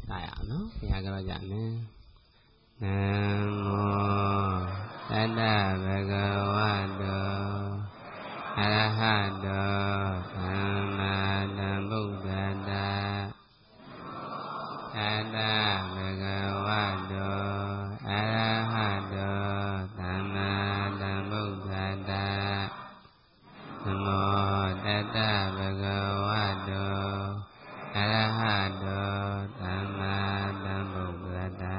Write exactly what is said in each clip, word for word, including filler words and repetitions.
Saya no, ya kalau jangan. Namo Tassa Bhagavato Arahato Samma Sambuddhassa. Tassa Bhagavato Arahato Samma Sambuddhassa. Namo Tassa Bhagavato Arahato Samma Sambuddhassa.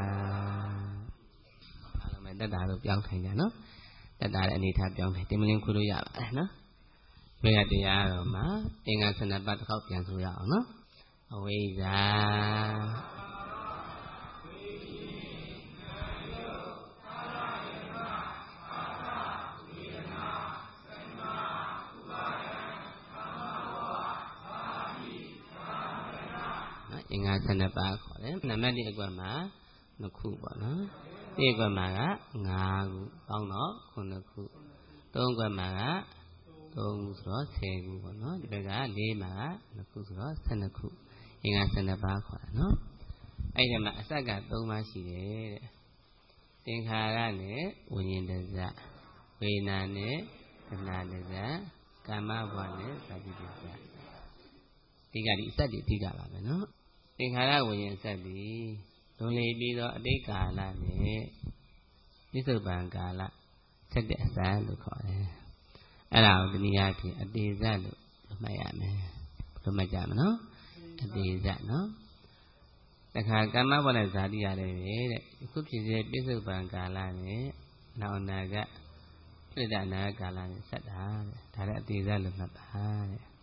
Tất cả được giáo thành ra nó tất cả là đi tháp giáo thành thì mình cứ đối giả vậy nó bây giờ thì rồi mà tiếng Anh sinh bắt khóc dạng số giáo nó bây giờ tiếng Anh sinh bắt khóc đấy nằm ở địa quan mà nó khu bỏ nó Thế qua mà á, ngà con nó, con nó khu. Tôn qua mà á, tôn rõ xe của nó, bây giờ đi mà á, nó khu rõ sân nó khu. Hình á sân nó ba khóa nó. Ấy là mà sát cả tôn mà xí đấy. Tên khá ra nế, vô nhiên đơn dạ. Về nà nế, tâm nà đơn dạ. Cả má vua nế, sa đi đơn dạ. Thì cả đi sát đi, thì cả bà nó. Tên khá ra vô nhiên sát đi. Tôi lấy bây giờ ở đây cả là để cái sự bàn cả là chắc để sáng được khỏi ở nào thì nhà thì ở đây ra được mà giảm rồi mà giảm nó ở đây giảm nó đặc hàng cái má bọn này giá đi ra đây đấy cúp chỉ biết sự bàn cả là đấy nào là cái cái đàn là cả là sạch đá thà đã đi ra được mặt đá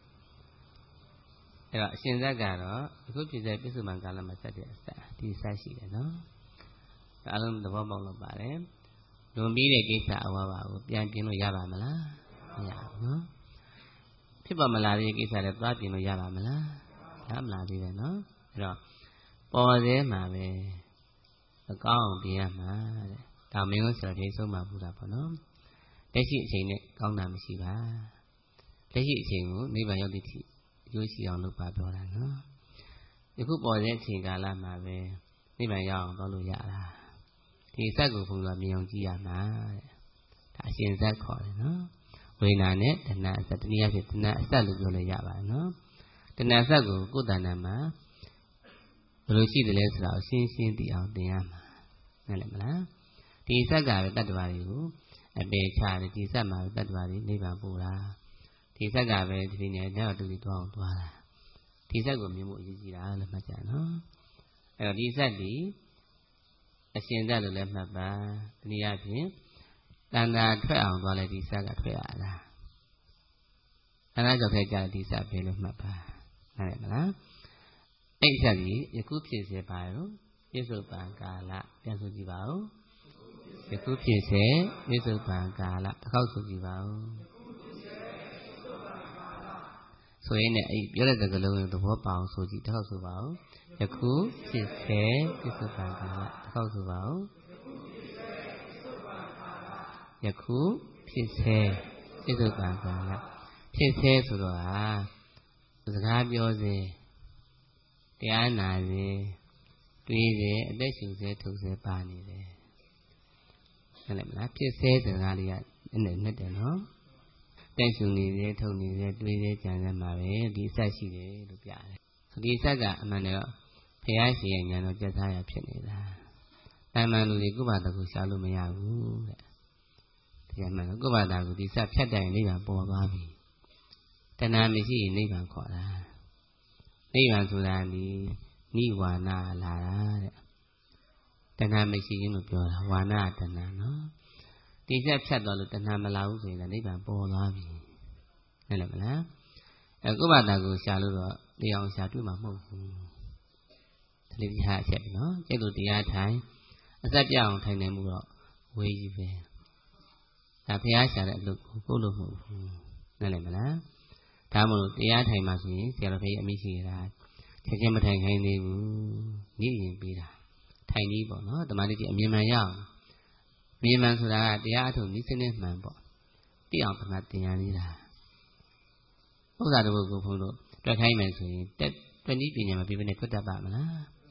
rồi hiện ra cả đó cúp chỉ biết sự bàn cả là mà sạch để thì sai chỉ đấy nó cả lần đầu vào lòng bà đấy luôn biết để cái sao vào vàoပြန်ပြင်းလို့ရပါမလားမရဘူးနော်ဖြစ်ပါမလားဒီကိစ္စလည်းသွားပြင်လို့ရပါမလားရမလားသေးတယ်နော်အဲ့တော့ပေါ်သေးမှာပဲအကောင်းပြင်ရမှာတဲ့ဒါမင်းတို့ဆိုတော့ဒီဆုံးမှာပူတာပေါ့နော်လက်ရှိအချိန်နဲ့ကောင်းတာမရှိပါလက်ရှိအချိန်ကိုနိဗ္ဗာန်ရောက်သည့်အထိအကျိုးရှိအောင်လုပ်ပါပြောတာနော်ဒီခုပေါ်တဲ့အချိန်ကာလမှာပဲနိဗ္ဗာန်ရောက်အောင်လုပ်လို့ရတာဒီစက်ကိုဘုရားမြင်အောင်ကြည့်ရမှာတဲ့ဒါအရှင်ဇက်ခေါ်တယ်နော်ဝိညာဉ်နဲ့တဏှာအစတနည်းအားဖြင့်တဏှာအစလို့ပြောလို့ရပါတယ်နော်တဏှာအစကိုကိုယ်တဏ္ဍာမှာဘယ်လိုရှိတယ်လဲဆိုတာကိုရှင်းရှင်းသိအောင်သင်ရမှာနားလည်မလားဒီစက်ကပဲတတ္တဝါတွေကိုအပေချတယ်ဒီစက်မှာပဲတတ္တဝါတွေနိဗ္ဗာန်ပို့တာဒီစက်ကပဲဒီနေ့ညတူတူသွားအောင်သွားတာဒီစက်ကိုမြင်ဖို့အရေးကြီးတာလို့မှတ်ကြနော်အဲ့တော့ဒီစက်ဒီအရှင်ဇက်လို့လည်းမှတ်ပါတနည်းအားဖြင့်တဏ္ဍာထွက်အောင်သွားလဲဒီစက်ကထွက်ရတာတဏ္ဍာကြောင့်ထဲကြဒီစက်ပဲလို့မှတ်ပါနားလည်မလားအဲ့ဒီစက်ကြီးယခုဖြစ်စေပါရောပြစ္ဆုတ်ပံကာလပြန်ဆိုကြည့်ပါဦးယခုဖြစ်စေပြစ္ဆုတ်ပံကာလတစ်ခေါက်ဆိုကြည့်ပါဦးဆိုရင်လည်းအဲ့ပြောတဲ့စကားလုံးကိုသဘောပေါအောင်ဆိုကြည့်တစ်ခေါက်ဆိုပါဦးယခုဖြစ်စေပြစ္ဆုတ်ပံကာလတစ်ခေါက်ဆိုပါဦးယခုဖြစ်စေပြစ္ဆုတ်ပံကာလဖြစ်စေဆိုတော့ဟာစကားပြောစေတရားနာစေတွေးစေအသက်ရှူစေထုတ်စေပါနေတယ်ဟုတ်တယ်မလားဖြစ်စေစကားလေးကနဲ့နဲ့တယ်နော်တက်ရှူနေစေထုတ်နေစေတွေးစေကြံစမ်းပါပဲဒီအဆက်ရှိတယ်လို့ပြတယ်ဒီအဆက်ကအမှန်တော့ဘုရားရှင်ရဲ့ဉာဏ်တော်ပြတ်သားရဖြစ်နေတာတန်မှန်လူတွေကိုယ့်ဘာတကူရှာလို့မရဘူးတဲ့ဒီအမှန်ကိုယ့်ဘာတကူဒီဆက်ဖြတ်တိုင်းနိဗ္ဗာန်ပေါ်သွားပြီတဏှာမရှိရင်နိဗ္ဗာန်ခေါ်တာနိဗ္ဗာန်ဆိုတာဒီနိဝါဏလာတာတဲ့တဏှာမရှိရင်လို့ပြောတာဝါဏတဏှာနော်ဒီဆက်ဖြတ်သွားလို့တဏှာမလာဘူးဆိုရင်လည်းနိဗ္ဗာန်ပေါ်သွားပြီဟုတ်တယ်မလားအဲကိုယ့်ဘာသာကိုရှာလို့တော့တရားအောင်ရှာတွေ့မှာမဟုတ်ဘူးဒီလိုဟာချက်နော်ကျက်လို့တရားထိုင်အစက်ပြအောင်ထိုင်နေမှုတော့ဝေးကြီးပဲဒါဘုရားရှာတဲ့အလုပ်ကိုကိုယ်လို့မဟုတ်ဘူးဟုတ်တယ်မလားဒါမှမဟုတ်တရားထိုင်မှဆိုရင်ဆရာတော်ဘုရားအမိရှိတာချက်ချင်းမထိုင်ခိုင်းသေးဘူးနိရင်ပေးတာထိုင်ကြီးပေါ့နော်တမန်တိအမြင်မှန်ရအောင်မြင်မှန်ဆိုတာကတရားအထုံနိစနစ်မှန်ပေါ့သိအောင်ပထမသင်ရလေးတာဥစ္စာတပုတ်ကိုဘုန်းတို့တွေ့ခိုင်းမယ်ဆိုရင်တက်တွင်ကြီးပညာမပြီးဘဲနဲ့ဖွတ်တတ်ပါမလား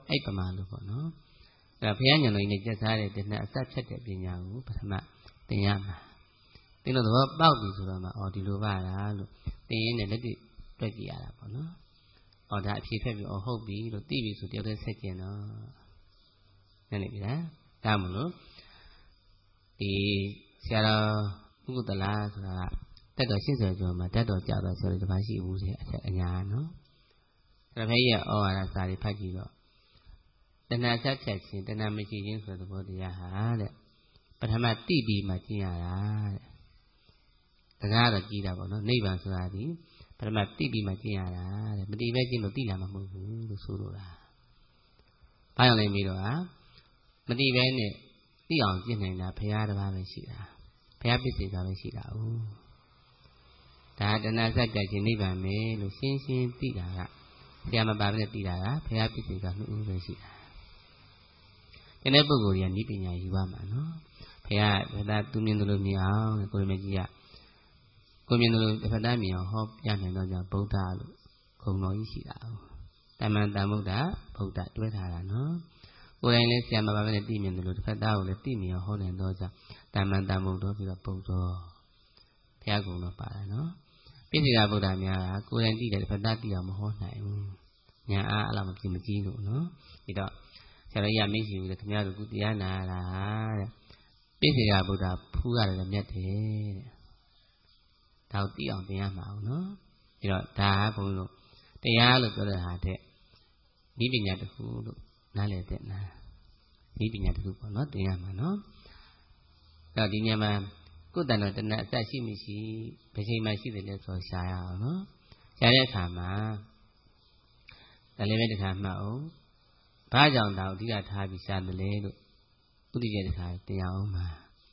အဲ့ပမာလို့ပေါ့နော်အဲ့ဘုရားညံတော်ကြီးနဲ့ကြက်စားတဲ့တဏှာအစဖြတ်တဲ့ပညာကိုပထမသင်ရမှာသင်လို့သဘောပေါက်ပြီဆိုတော့မှအော်ဒီလိုပါလားလို့သင်ရင်းနဲ့လက်တွေ့တွက်ကြည့်ရတာပေါ့နော်အော်ဒါအဖြေဖက်ပြီးအော်ဟုတ်ပြီလို့သိပြီဆိုတယောက်တည်းဆက်ကျင်တော့နည်းနည်းပြီလားဒါမလို့ဒီဆရာတော်ဥက္ကတလားဆိုတာတက်တော်ရှင်းစွာကျော်မှာတက်တော်ကြတော့ဆိုတော့ဒီပါရှိဘူးစေအချက်အညာနော်ဒါပေမဲ့ရဲ့ဩဝါဒစာတွေဖတ်ကြည့်တော့တဏှာဆက်ဖြတ်ခြင်းတဏှာမရှိခြင်းဆိုတဲ့သဘောတရားဟာတဲ့ပထမတိပြီးမှကျင့်ရတာတဲ့တကားတော့ကြည်တာပေါ့နော်နိဗ္ဗာန်ဆိုတာဒီပထမတိပြီးမှကျင့်ရတာတဲ့မတိပဲကျင့်လို့တိလာမှာမဟုတ်ဘူးလို့ဆိုလိုတာဘာကြောင့်လဲပြီးတော့ဟာမတိပဲနဲ့သိအောင်ကျင့်နိုင်တာဘုရားတစ်ပါးပဲရှိတာဘုရားပြည့်စုံတာပဲရှိတာ哦ဒါတဏှာဆက်ကြခြင်းနိဗ္ဗာန်ပဲလို့ရှင်းရှင်းသိတာကဆရာမပါဘဲနဲ့သိတာကဘုရားပြည့်စုံတာနှစ်ဦးပဲရှိတာဒီနေ့ပုဂ္ဂိုလ်တွေကနိပညာယူရမှာနော်ဘုရားဘုရားသူမြင်တယ်လို့မြင်အောင်ကိုရမကြီးကကိုမြင်တယ်လို့တစ်ဖက်သားမြင်အောင်ဟောပြနိုင်တော့ကြောင့်ဗုဒ္ဓလို့ခုံတော်ကြီးရှိတာ哦တမန်တမုဒ္ဒဗုဒ္ဓတွဲထားတာနော်ကိုယ်တိုင်လည်းဆရာမပါဘဲနဲ့သိမြင်တယ်လို့တစ်ဖက်သားကိုလည်းသိမြင်အောင်ဟောနိုင်တော့ကြောင့်တမန်တမုဒ္ဒပြီးတော့ဗုဒ္ဓဘုရားကုံတော့ပါတာနော်ပိဋကဗုဒ္ဓများကကိုယ်တိုင်သိတယ်တစ်ဖက်သားသိအောင်မဟောနိုင်ဘူးညာအားအဲ့လိုမကြည့်မကြည့်လို့နော်ပြီးတော့ဆရာကြီးကမရှိဘူးလေခင်ဗျားတို့ကုတရားနာတာတဲ့ပိဋကဗုဒ္ဓဖူးရတယ်လည်းမြတ်တယ်တဲ့ဒါကိုသိအောင်သင်ရမှာအောင်နော်ပြီးတော့ဒါကဘုန်းကြီးတို့တရားလို့ပြောတဲ့ဟာတဲ့ဤပညာတစ်ခုလို့နားလည်တဲ့နာဤပညာတစ်ခုပေါ့နော်သင်ရမှာနော်အဲ့တော့ဒီညမှာကိုယ်တန်တော်တဏှာအစရှိမရှိဘယ်ချိန်မှရှိတယ်လဲဆိုရှားရအောင်နော်ရှားတဲ့အခါမှာဒါလည်းပဲတစ်ခါမှတ်အောင်ဘာကြောင့်တောင်အဓိကထားပြီးရှားတယ်လဲလို့ဥဒိကျေတစ်ခါတင်ရအောင်ပါ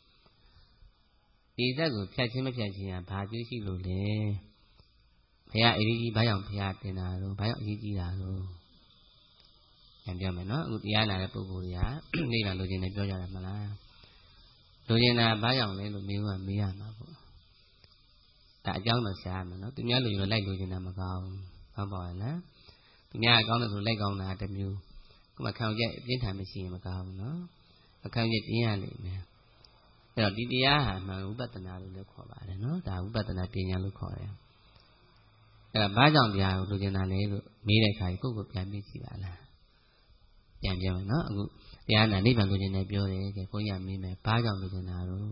ဒီဇက်ကိုဖြတ်ချင်းမဖြတ်ချင်းကဘာကျိုးရှိလို့လဲဘုရားအရေးကြီးဘာကြောင့်ဘုရားတင်တာလို့ဘာကြောင့်အရေးကြီးတာလို့ပြန်ပြောမယ်နော်အခုတရားနာတဲ့ပုဂ္ဂိုလ်တွေကနေလာလိုချင်တယ်ပြောကြတယ်မလားလိုချင်တာဘာကြောင့်လဲလို့မေးမှမေးရမှာပေါ့ဒါအကြောင်းတော့ရှားရမယ်နော်သူများလိုချင်လို့လိုက်လိုချင်တာမကောင်းဘူးဟုတ်ပါရဲ့လားသူများအကောင်းတယ်ဆိုလိုက်ကောင်းတာတစ်မျိုးခုမှခံချက်ပြင်းထန်မရှိရင်မကောင်းဘူးနော်အခန်းချက်ပြင်းရလိမ့်မယ်အဲ့တော့ဒီတရားဟာမှန်ဝိပဿနာလို့လည်းခေါ်ပါတယ်နော်ဒါဝိပဿနာပညာလို့ခေါ်တယ်အဲ့ဒါဘာကြောင့်တရားကိုလိုချင်တာလဲလို့မေးတဲ့အခါကိုယ့်ကိုပြန်ပြီးကြည့်ပါလားပြန်ပြောမယ်နော်အခုတရားနာနိဗ္ဗာန်လိုချင်တယ်ပြောတယ်ကဲဘုန်းကြီးကမေးမယ်ဘာကြောင့်လိုချင်တာတော့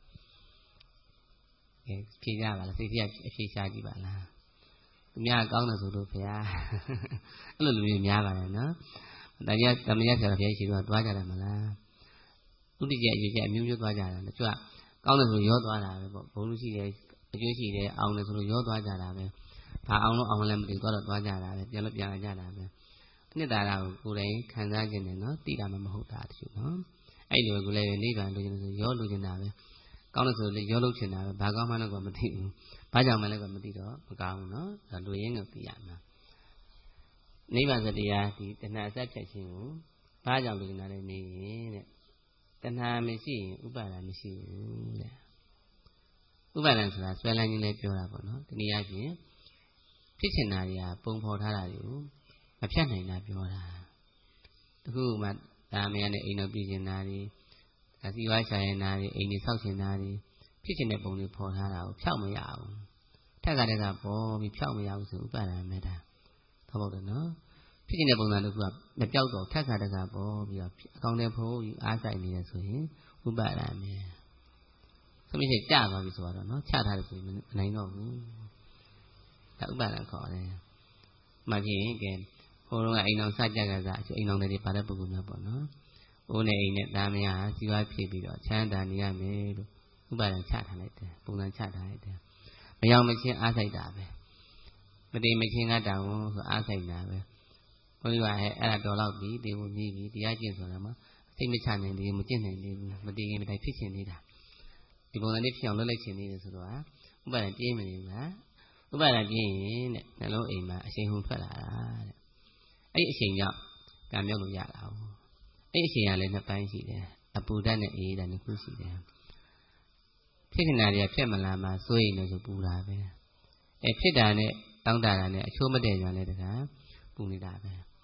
ကဲဖြေကြပါလားစိတ်ကြီးအဖြေရှားကြည့်ပါလားသူများကောင်းတယ်ဆိုလို့ဘုရားအဲ့လိုလူတွေများပါတယ်နော်တရားသမယဆရာဘုရားရှိတော့တွားကြတယ်မလားဥဒိကျေအရေးကြီးအမျိုးမျိုးသွားကြတာတချို့ကကောင်းတယ်ဆိုရောသွားတာပဲပေါ့ဘုံလူရှိတယ်အကျိုးရှိတယ်အောင်တယ်ဆိုလို့ရောသွားကြတာပဲဘာအောင်လို့အောင်လည်းမသိသွားတော့သွားကြတာပဲပြန်လို့ပြန်လာကြတာပဲအနှစ်သာရကိုကိုယ်တိုင်ခံစားခြင်းနဲ့နော်သိတာမှမဟုတ်တာတချို့နော်အဲ့လိုကိုလည်းနိဗ္ဗာန်လိုချင်တယ်ဆိုရောလိုချင်တာပဲကောင်းတယ်ဆိုလည်းရောလုပ်ချင်တာပဲဘာကောင်းမှလည်းကမသိဘူးဘာကြောင့်မှလည်းကမသိတော့မကောင်းဘူးနော်ဒါလိုရင်းကိုသိရမှာနိဗ္ဗာန်ဆိုတရားဒီတဏှာအစဖြတ်ခြင်းကိုဘာကြောင့်လိုချင်တာလဲနေရင်တဲ့တဏှာမရှိရင်ဥပါဒာမရှိဘူးတဲ့ဥပါဒံဆိုတာဆွဲလန်းခြင်းလည်းပြောတာပေါ့နော်ဒီနည်းအားဖြင့်ဖြစ်ချင်တာတွေကပုံဖော်ထားတာတွေကိုမဖြတ်နိုင်တာပြောတာတခုမှဒါမရနဲ့အိမ်တော်ပြည်ချင်တာတွေဒါစီဝါရှာရင်တာတွေအိမ်တွေဆောက်ချင်တာတွေဖြစ်ချင်တဲ့ပုံတွေဖော်ထားတာကိုဖြောက်မရဘူးထက်ကတည်းကပေါ်ပြီးဖြောက်မရဘူးဆိုဥပါဒံမဲ့တာသောဟုတ်တယ်နော်ဖြစ်ချင်တဲ့ပုံစံတစ်ခုကမပြောက်တော့ထက်ကတည်းကပေါ်ပြီးတော့အကောင့်ထဲဖို့အားဆိုင်နေရဆိုရင်ဥပါဒံမဲ့ဆိုမိတ်ကြသွားပြီဆိုတော့နော်ချထားတယ်ဆိုရင်မနိုင်တော့ဘူးဒါဥပါဒံခေါ်တယ်မှဖြစ်ရင်ကဲဟိုတော့အိမ်အောင်စကြကြစားအိမ်အောင်တွေပါတဲ့ပုဂ္ဂိုလ်မျိုးပေါ့နော်အိုးနဲ့အိမ်နဲ့သားမယားစီဝါဖြစ်ပြီးတော့ချမ်းသာနေရမယ်လို့ဥပါဒံချထားလိုက်တယ်ပုံစံချထားလိုက်တယ်မရောက်မချင်းအားဆိုင်တာပဲမတိမချင်းကတောင်းဆိုအားဆိုင်တာပဲဘုန်းကြီးကအဲ့အဲ့ဒါတော်တော့ပြီဒီကိုမြည်ပြီတရားကျင့်ဆိုတာမှာစိတ်မချနိုင်သေးဘူးမကျင့်နိုင်သေးဘူးမတည်ခင်တိုင်ဖြစ်ရှင်နေတာဒီပုံစံလေးဖြစ်အောင်လုပ်လိုက်ခြင်းလေးဆိုတော့ဥပါဒံပြင်းမနေဘူးလားဥပါဒံပြင်းရင်တဲ့နှလုံးအိမ်မှာအရှိန်ဟုန်ထွက်လာတာတဲ့အဲ့ဒီအရှိန်ကြောင့်ကံမြောက်လို့ရတာဟုတ်အဲ့ဒီအရှိန်ကလည်းနှစ်ပိုင်းရှိတယ်အပူဓာတ်နဲ့အေးဓာတ်နှစ်ခုရှိတယ်ဖြစ်နေတာတွေကဖြစ်မလာမှစိုးရိမ်လို့ဆိုပူတာပဲအဲ့ဖြစ်တာနဲ့တောင်းတတာနဲ့အချိုးမတည့်ကြလဲတခါပူနေတာပဲ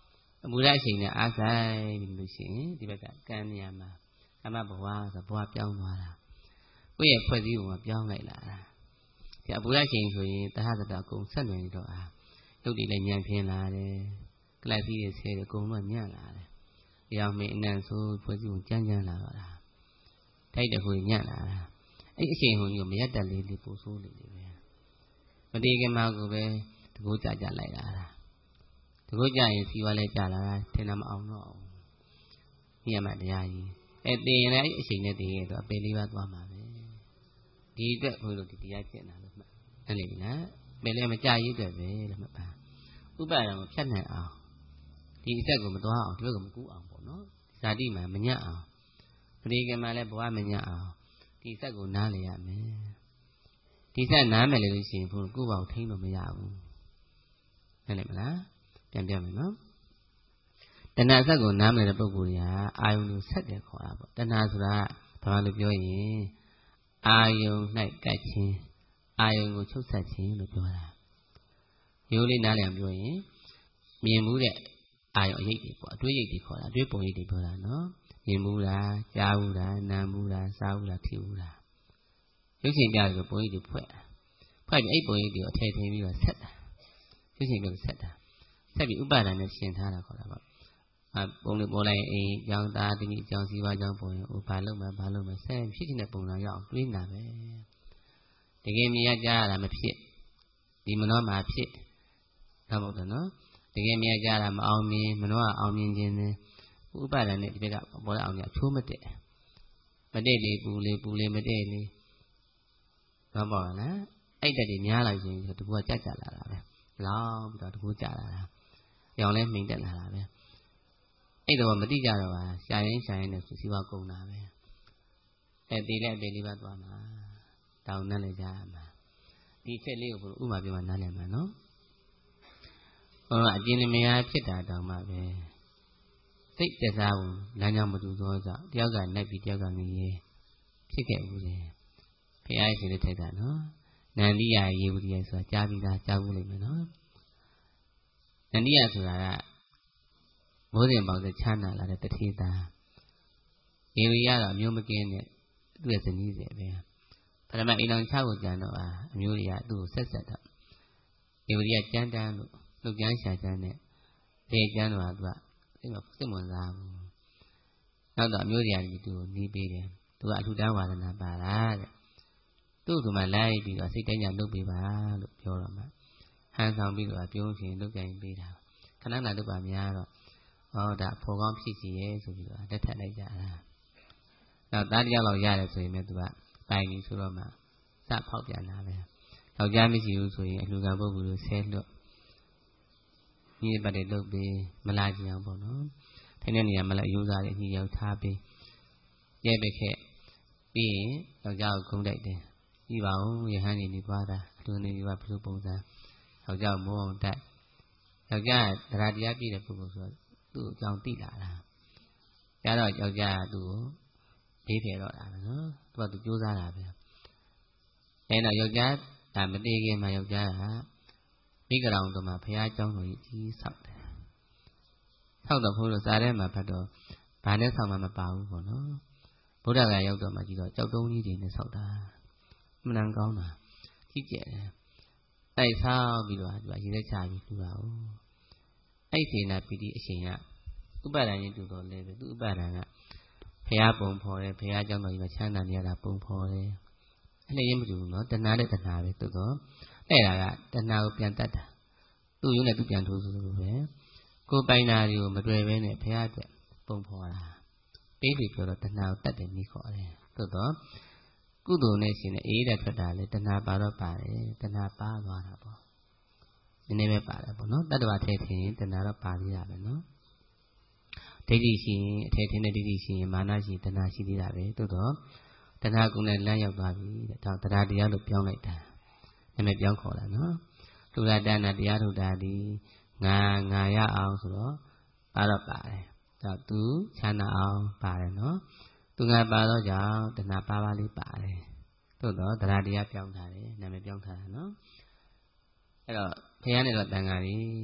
မူရအချိန်နဲ့အားဆိုင်ပြီးလို့ရှိရင်ဒီဘက်ကကံနေရာမှာကာမဘဝဆိုဘဝပြောင်းသွားတာကိုယ့်ရဲ့ဖွဲ့စည်းပုံကပြောင်းလိုက်လာတာဒီအပူရအချိန်ဆိုရင်တဟသတအကုန်ဆက်နေတော့အားရုပ်တည်လည်းညံပြင်းလာတယ်ကလပ်စီးရဲ့ဆဲတွေအကုန်လုံးညံ့လာတယ်ဒီအောင်မင်းအနံဆိုဖွဲ့စည်းပုံကြမ်းကြမ်းလာတော့တာထိုက်တဲ့ခွေညံ့လာတာအဲ့အချိန်ဟိုကြီးကိုမရက်တက်လေးလေးပို့ဆိုးလေးလေးပဲမတည်ခင်မှာကိုပဲတကူကြကြလိုက်လာတာတကူကြရင်စီဝါလဲကြလာတာထင်တာမအောင်တော့အောင်ဒီရမှာတရားကြီးအဲ့တည်ရင်လည်းအဲ့အချိန်နဲ့တည်ရတော့အပေလေးပါသွားမှာပဲဒီအတွက်ဘုရားတို့ဒီတရားကျင့်တာလို့မှတ်အဲ့လေနော်ပေလည်းမကြရည်အတွက်ပဲလို့မှတ်ပါဥပါဒံကိုဖြတ်နိုင်အောင်ဒီအသက်ကိုမသွားအောင်ဒီဘက်ကိုမကူးအောင်ပေါ့နော်ဇာတိမှာမညံ့အောင်ပရိကံမှာလည်းဘဝမညံ့အောင်ဒီစက်ကိုနားလေရမယ်ဒီစက်နားမယ်လို့ရှိရင်ဘုရားကိုယ့်ဘောင်ထိန်းလို့မရဘူးနားလည်မလားပြန်ပြမယ်နော်တဏှာစက်ကိုနားမယ်တဲ့ပုဂ္ဂိုလ်ကြီးဟာအာယုန်ကိုဆက်တယ်ခေါ်တာပေါ့တဏှာဆိုတာဘာလို့ပြောရင်အာယုန်၌ကတ်ခြင်းအာယုန်ကိုချုပ်ဆက်ခြင်းလို့ပြောတာရိုးလေးနားလည်အောင်ပြောရင်မြင်မှုတဲ့အာယုန်အရေးတွေပေါ့အတွေ့အကြုံတွေခေါ်တာအတွေ့ပုံရိပ်တွေပြောတာနော်မြင်မှုလားကြားမှုလားနားမှုလားစားမှုလားထိမှုလားရုပ်ရှင်ပြဆိုပုံရိပ်တွေဖွဲ့ဖွဲ့ပြီးအဲ့ပုံရိပ်တွေကိုအထည့်ထည့်ပြီးတော့ဆက်တာရုပ်ရှင်ပြဆက်တာဆက်ပြီးဥပါဒဏ်နဲ့ရှင်းထားတာခေါ်တာပေါ့အပုံလေးပေါ်လိုက်အိမ်ကြောင်းသားတနည်းကြောင်းစီးပွားကြောင်းပုံရင်ဟိုဘာလုပ်မှဘာလုပ်မှဆက်ဖြစ်နေတဲ့ပုံစံရအောင်တွေးနေတာပဲတကယ်မြင်ရကြရတာမဖြစ်ဒီမနောမှာဖြစ်တော့မဟုတ်တော့နော်တကယ်မြင်ကြတာမအောင်မြင်မနောကအောင်မြင်ခြင်းနဲ့ဥပါဒဏ်နဲ့ဒီဘက်ကပေါ်လာအောင်ညချိုးမတက်မတက်လေပူလေပူလေမတက်လေတော့ပေါ့လားအဲ့တက်တွေများလာခြင်းဆိုတကူကကြကြလာတာပဲလောင်းပြီးတော့တကူကြလာတာရောင်လဲမှိန်တက်လာတာပဲအဲ့တော့မတိကြတော့ပါရှာရင်ရှာရင်နဲ့စီဝါကုန်တာပဲအဲ့ဒီလည်းအပေလေးပါသွားမှာတောင်းနှက်လိုက်ကြမှာဒီချက်လေးကိုဥမာပြမှာနားလည်မှာနော်ဟောအကျဉ်းမယားဖြစ်တာတောင်မှပဲစိတ်တစားဘူးလမ်းကြောင်းမတူသောကြောင့်တယောက်ကနိုင်ပြီးတယောက်ကငရေဖြစ်ခဲ့ဘူးလေဖះရှင်တဲ့ထိုက်ကနော်နန္ဒီယရေဝတိယဆိုတာကြားပြီးသားကြားဘူးလိမ့်မယ်နော်နန္ဒီယဆိုတာကမိုးစဉ်ပေါင်းစချမ်းသာလာတဲ့တထေသာရေဝတိယတော့အမျိုးမကင်းတဲ့သူ့ရဲ့ဇနီးစေပဲပထမအိမ်တော်ချကိုကြံတော့အမျိုးတွေကသူ့ကိုဆက်ဆက်တော့ရေဝတိယကြမ်းတမ်းလို့လူကျန်းရှာကျန်းနဲ့ဒေကျန်းတော့သူကစိတ်မစိတ်ဝင်စားဘူးနောက်တော့အမျိုးတွေကသူ့ကိုနီးပေးတယ်သူကအထုတန်းဝါဒနာပါတာတဲ့သူ့ကမှလိုက်ပြီးတော့စိတ်တိုင်းညာလုပ်ပေးပါလို့ပြောတော့မှဟန်ဆောင်ပြီးတော့ပြုံးဖြင်လုပ်ကြင်ပေးတာခဏခဏလုပ်ပါများတော့ဟောဒါဖော်ကောင်းဖြစ်စီရဲ့ဆိုပြီးတော့လက်ထပ်လိုက်ကြတာနောက်သားတယောက်လောက်ရတယ်ဆိုရင်လည်းသူကပိုင်ပြီဆိုတော့မှစဖောက်ပြန်လာပဲယောက်ျားမရှိဘူးဆိုရင်အလူကပုဂ္ဂိုလ်ကိုဆဲလွတ်ညီပတ်တွေလုပ်ပြီးမလာကြအောင်ပေါ့နော်ထိုင်တဲ့နေရာမလာရိုးစားတဲ့ညီယောက်ထားပြီးရဲပဲခဲ့ပြီးရင်ယောက်ျားကိုဂုံးတိုက်တယ်ပြီးပါဦးယဟန်နေနေသွားတာအတူနေပြီးပါဘုလိုပုံစံယောက်ျားမောအောင်တိုက်ယောက်ျားတရားတရားပြည့်တဲ့ပုဂ္ဂိုလ်ဆိုတော့သူ့အကြောင်းသိလာတာကျတော့ယောက်ျားကသူ့ကိုဘေးဖယ်တော့တာပဲနော်သူကသူကြိုးစားတာပဲအဲတော့ယောက်ျားဒါမတည်ခင်မှာယောက်ျားကမိဂရောင်တော်မှာဘုရားကျောင်းတော်ကြီးကြီးဆောက်တယ်ဆောက်တော့ဘုရားစားထဲမှာဖတ်တော့ဘာနဲ့ဆောက်မှမပါဘူးပေါ့နော်ဗုဒ္ဓဂါရောက်တော့မှကြည့်တော့ကြောက်တုံးကြီးတွေနဲ့ဆောက်တာမနန်ကောင်းတာကြီးကျယ်တယ်တိုက်ဆောက်ပြီးတော့သူကရေလက်ချပြီးပြပါဦးအဲ့ဒီနာပီတိအရှင်ကဥပါဒဏ်ရင်တူတော်လဲပဲသူဥပါဒဏ်ကဘုရားပုံဖော်တယ်ဘုရားကျောင်းတော်ကြီးမှာချမ်းသာနေရတာပုံဖော်တယ်အဲ့လည်းရင်မတူဘူးနော်တဏှာနဲ့တဏှာပဲသို့တော့အဲ့ဒါကတဏှာကိုပြန်တတ်တာသူ့ရုံးနဲ့သူပြန်ထိုးဆိုလိုပဲကိုယ်ပိုင်နာတွေကိုမတွေ့ဘဲနဲ့ဘုရားအတွက်ပုံဖော်တာပိဋိပြောတော့တဏှာကိုတတ်တယ်မိခေါ်တယ်သို့တော့ကုသိုလ်နဲ့ရှင်တဲ့အေးတဲ့ထွက်တာလေတဏှာပါတော့ပါတယ်တဏှာပါသွားတာပေါ့နည်းနည်းပဲပါတယ်ပေါ့နော်တတ္တဝထဲထင်တဏှာတော့ပါသေးတာပဲနော်ဒိဋ္ဌိရှိရင်အထဲထင်တဲ့ဒိဋ္ဌိရှိရင်မာနရှိတဏှာရှိသေးတာပဲသို့တော့တဏှာကုနဲ့လမ်းရောက်သွားပြီတဲ့ဒါတရားတရားလို့ပြောင်းလိုက်တာနာမည်ပြောင်းခေါ်တာနော်လူလာတဏ္ဍတရားထုတ်တာဒီငါငါရအောင်ဆိုတော့ပါတော့ပါတယ်ဒါသူချမ်းသာအောင်ပါတယ်နော်သူငါပါတော့ကြောင့်တဏှာပါပါလေးပါတယ်သို့တော့တရားတရားပြောင်းထားတယ်နာမည်ပြောင်းထားတာနော်အဲ့တော့ဘုရားနဲ့တော့တန်ဃာကြီး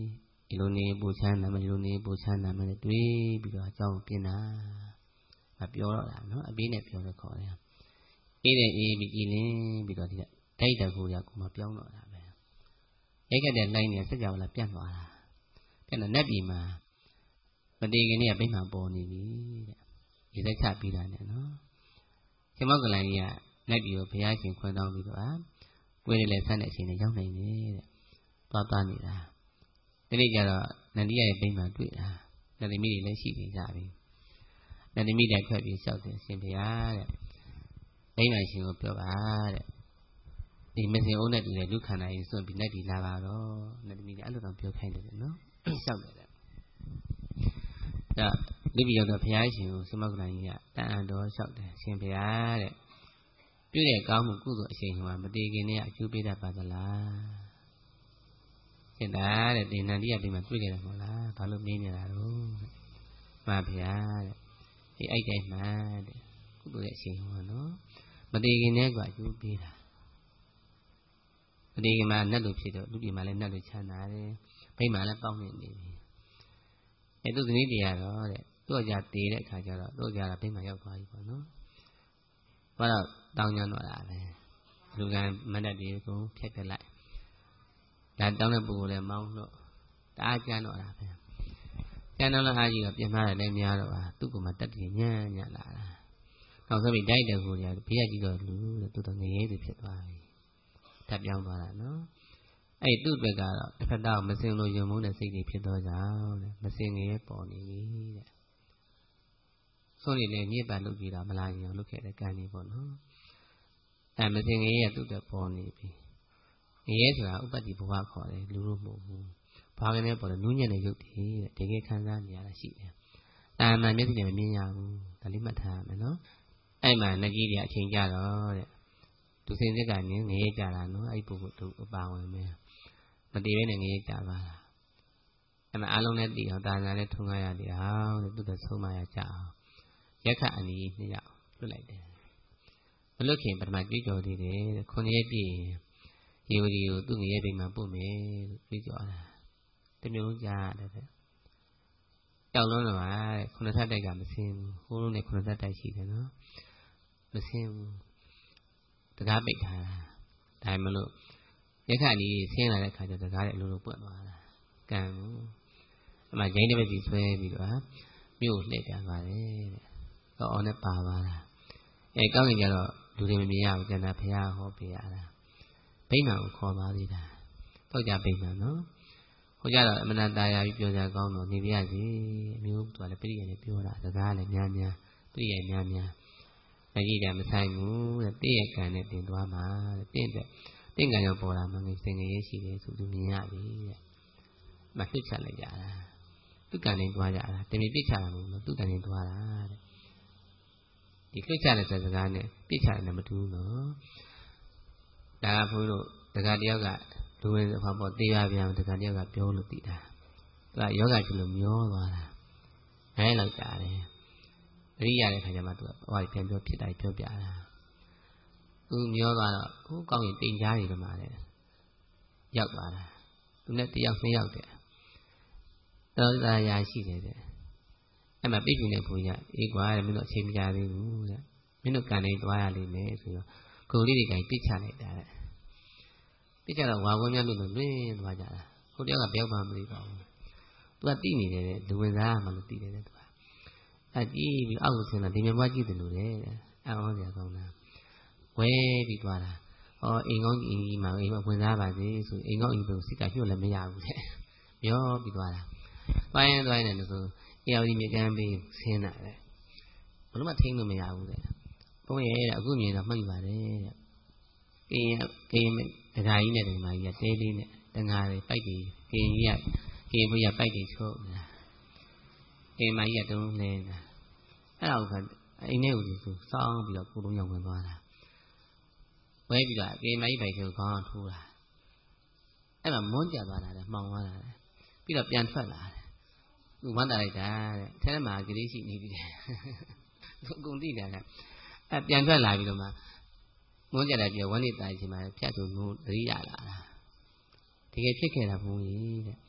ဒီလိုနေပူချမ်းနာမယ်ဒီလိုနေပူချမ်းနာမယ်တွေးပြီးတော့အကြောင်းပြင်းတာမပြောတော့တာနော်အပေးနဲ့ပြောတော့ခေါ်တယ်အေးတဲ့အေးပြီးကြည်လင်းပြီးတော့ဒီကဒိုက်တကူရကူမပြောင်းတော့တာပဲရိုက်ကတဲ့လိုင်းနဲ့စက်ကြောလာပြတ်သွားတာပြတ်တော့နက်ပြည်မှာမတည်ခင်နေ့ကပြိမှပေါ်နေပြီတဲ့ဒီလက်ချပြီးတာနဲ့နော်ရှင်မောက်ကလိုင်းကြီးကနက်ပြည်ကိုဘုရားရှင်ခွင့်တောင်းပြီးတော့ကွေးရလဲဆက်တဲ့အချိန်နဲ့ရောက်နိုင်တယ်တဲ့သွားသွားနေတာဒီနေ့ကျတော့နန္ဒီရဲ့ပြိမှတွေ့တာနန္ဒီမိတွေလည်းရှိနေကြပြီနန္ဒီမိတွေထွက်ပြီးလျှောက်တယ်ရှင်ဘုရားတဲ့ပြိမှရှင်ကိုပြောပါတဲ့ဒီမစင်အုံးနဲ့တူတဲ့လူခန္ဓာကြီးစွန့်ပြီးလက်ပြီးလာပါတော့နန္ဒီမိကအဲ့လိုတော့ပြောခိုင်းတယ်နော်လျှောက်တယ်တဲ့ဒါလူပြည်ရောက်တော့ဘုရားရှင်ကိုရှင်မောက်ကလိုင်းကြီးကတန်အံတော်လျှောက်တယ်ရှင်ဘုရားတဲ့ပြုတဲ့ကောင်းမှုကုသိုလ်အရှိန်ဟောမတည်ခင်နဲ့အကျိုးပေးတတ်ပါသလားရှင်သာတဲ့ဒီနန္ဒီကပြီးမှတွေ့ကြတယ်မဟုတ်လားဘာလို့မင်းနေတာတော့မှဘုရားတဲ့ဒီအိုက်တိုင်းမှတဲ့ကုသိုလ်ရဲ့အရှိန်ဟောနော်မတည်ခင်နဲ့ကအကျိုးပေးတာမတည်ခင်မှာနတ်လူဖြစ်တော့လူပြည်မှာလည်းနတ်လူချမ်းသာတယ်ဘိမှလည်းပေါင်းနေနေပြီအဲသူသမီးတရားတော့တဲ့သူ့အကြတည်တဲ့အခါကျတော့သူ့အကြကဘိမှရောက်သွားပြီပေါ့နော်ဘာတော့တောင်းညံ့တော့တာပဲလူကမန္တတွေကိုဖျက်ပြလိုက်ဒါတောင်းတဲ့ပုဂ္ဂိုလ်လည်းမောင်းလို့တအားကြမ်းတော့တာပဲကြမ်းတော့လည်းအားကြီးတော့ပြင်မာတယ်လည်းများတော့ပါသူ့ကမှတက်တည်ညံ့ညံ့လာတာနောက်ဆုံးပြီးတိုက်တဲ့ကိုကြီးဘေးကကြီးတော့လူတဲ့သူတော့ငရဲသူဖြစ်သွားပြီထပ်ပြောင်းသွားတာနော်အဲ့သူ့ဘက်ကတော့တစ်ဖက်တော့မစင်လို့ယုံမုန်းတဲ့စိတ်တွေဖြစ်တော့ကြောင်းတဲ့မစင်ငရဲပေါ်နေပြီတဲ့ဆိုနေလေညစ်ပတ်လုပ်ကြည့်တာမလားကြီးအောင်လုပ်ခဲ့တဲ့ကံကြီးပေါ့နော်အဲမစင်ငရဲကသူ့တက်ပေါ်နေပြီငရဲဆိုတာဥပတ္တိဘဝခေါ်တယ်လူလို့မဟုတ်ဘူးဘာကနေပေါ်လဲနူးညံ့တဲ့ရုပ်တည်တဲ့တကယ်ခံစားနေရတာရှိတယ်တာမန်မျက်စိနဲ့မမြင်ရဘူးဒါလေးမှတ်ထားရမယ်နော်အဲ့မှာငကြီးတွေအချိန်ကြတော့တဲ့သူစင်စစ်ကနေငရဲကြတာနော်အဲ့ပုဂ္ဂိုလ်သူအပါဝင်မယ်မတည်ပဲနဲ့ငရဲကြပါလားအဲ့မှာအားလုံးနဲ့တည်အောင်တာနာနဲ့ထုံငါရတယ်အောင်တဲ့သူတို့ဆုံးမရကြအောင်ရက်ခအနီးနှစ်ယောက်လွတ်လိုက်တယ်မလွတ်ခင်ပထမကြွေးကြော်သေးတယ်ခုနှစ်ရက်ပြည့်ရေဝဒီကိုသူ့ငရဲပိမှပို့မယ်လို့ကြွေးကြော်တာတမျိုးလုံးကြားရတယ်တဲ့ကြောက်လုံးတော့တဲ့ခုနှစ်ထပ်တိုက်ကမစင်းဘူးဟိုးလုံးနဲ့ခုနှစ်ထပ်တိုက်ရှိတယ်နော်မစင်းဘူးတကားပိတ်ထားတာဒါမှမလို့ရက်ခအနီးဆင်းလာတဲ့ခါကျတကားရဲ့အလိုလိုပွက်သွားတာကံအမှဂျိန်းတစ်ပတ်စီဆွဲပြီးတော့မြို့လှည့်ပြန်သွားတယ်တဲ့တော့အော်နဲ့ပါသွားတာအဲကောင်းရင်ကျတော့လူတွေမမြင်ရဘူးကျန်တာဖះဟောပေးရတာဗိမာန်ကိုခေါ်သွားသေးတာတော့ကြဗိမာန်နော်ဟိုကြတော့အမနာတာယာပြီးပြောကြကောင်းတော့နေပြရစီအမျိုးသူကလည်းပြိယနဲ့ပြောတာစကားလည်းများများပြိယများများမကြီးတယ်မဆိုင်ဘူးတဲ့တင့်ရဲ့ကံနဲ့တင်သွားမှာတဲ့တင့်တဲ့တင့်ကံရောပေါ်လာမှငယ်စင်ငယ်ရှိတယ်ဆိုသူမြင်ရပြီတဲ့မဖြစ်ချလိုက်ကြတာသူကံနဲ့သွားကြတာတမီပြစ်ချတာမဟုတ်ဘူးသူကံနဲ့သွားတာတဲ့ဒီပြစ်ချတဲ့စကားနဲ့ပြစ်ချတယ်မတူဘူးနော်ဒါကဘုန်းကြီးတို့တက္ကတယောက်ကလူဝင်ဟောပေါ်တေးရပြန်တက္ကတယောက်ကပြောလို့သိတာသူကယောဂဖြစ်လို့မျောသွားတာအဲလောက်ကြတယ်အရိယာတဲ့ခါကျမှသူကဟောပြန်ပြောဖြစ်တိုင်းပြောပြတာသူမျောသွားတော့ဟိုကောင်းရင်တင်ကြားနေတယ်မှာတဲ့ရောက်သွားတာသူနဲ့တယောက်နှစ်ယောက်တဲ့တော်သားရာရှိတယ်တဲ့အဲ့မှာပြိပူနေဘုရားအေးကွာတဲ့မင်းတို့အချိန်မကြသေးဘူးတဲ့မင်းတို့ကံနေသွားရလိမ့်မယ်ဆိုတော့ကိုလေးတွေကပြစ်ချလိုက်တာတဲ့ပြစ်ချတော့ဝါဝန်းများလို့လွင်းသွားကြတာဟိုတယောက်ကဘယ်မှမသိပါဘူးသူကတိနေတယ်တဲ့လူဝင်စားမှလို့တိတယ်တဲ့သူကအကြည့်ပြီးအောက်ကိုဆင်းလာဒီမြမွားကြည့်တယ်လို့တဲ့အောင်းစရာကောင်းတာဝဲပြီးသွားတာဟောအိမ်ကောင်းကြီးအိမ်ကြီးမှာအိမ်မှာဝင်စားပါစေဆိုအိမ်ကောင်းအိမ်ဘုံစိတ်ကညှို့လည်းမရဘူးတဲ့မျောပြီးသွားတာပိုင်းရင်သွားရင်လည်းဆိုအေယော်ဒီမြေကမ်းပေးဆင်းလာတယ်ဘလို့မှထိန်းလို့မရဘူးတဲ့ဘုန်းရဲ့အခုမြင်တော့မှတ်ပါတယ်တဲ့ကင်းကင်းဒကာကြီးနဲ့ဒကာမကြီးကတဲလေးနဲ့တငါတွေပိုက်တွေကင်းကြီးကကင်းဘုရားပိုက်တွေချုပ်လာကင်းမကြီးကတုံးလဲတာအဲ့ဒါကိုအိမ်ထဲကိုသူစောင်းပြီးတော့ကိုလုံးရောက်ဝင်သွားတာဝဲပြီးတော့ကင်းမကြီးပိုက်တွေကိုခေါင်းထိုးတာအဲ့မှာမွန်းကြသွားတာလေမှောင်သွားတာလေပြီးတော့ပြန်ထွက်လာတယ်သူဝမ်းတာလိုက်တာတဲ့အဲထဲမှာဂရိရှိနေပြီတဲ့သူအကုန်သိတယ်လေအဲပြန်ထွက်လာပြီးတော့မှမွန်းကြတယ်ပြောဝမ်းနေတာအချိန်မှာဖြတ်သူမျိုးသတိရလာတာတကယ်ဖြစ်ခဲ့တာဘုန်းကြီးတဲ့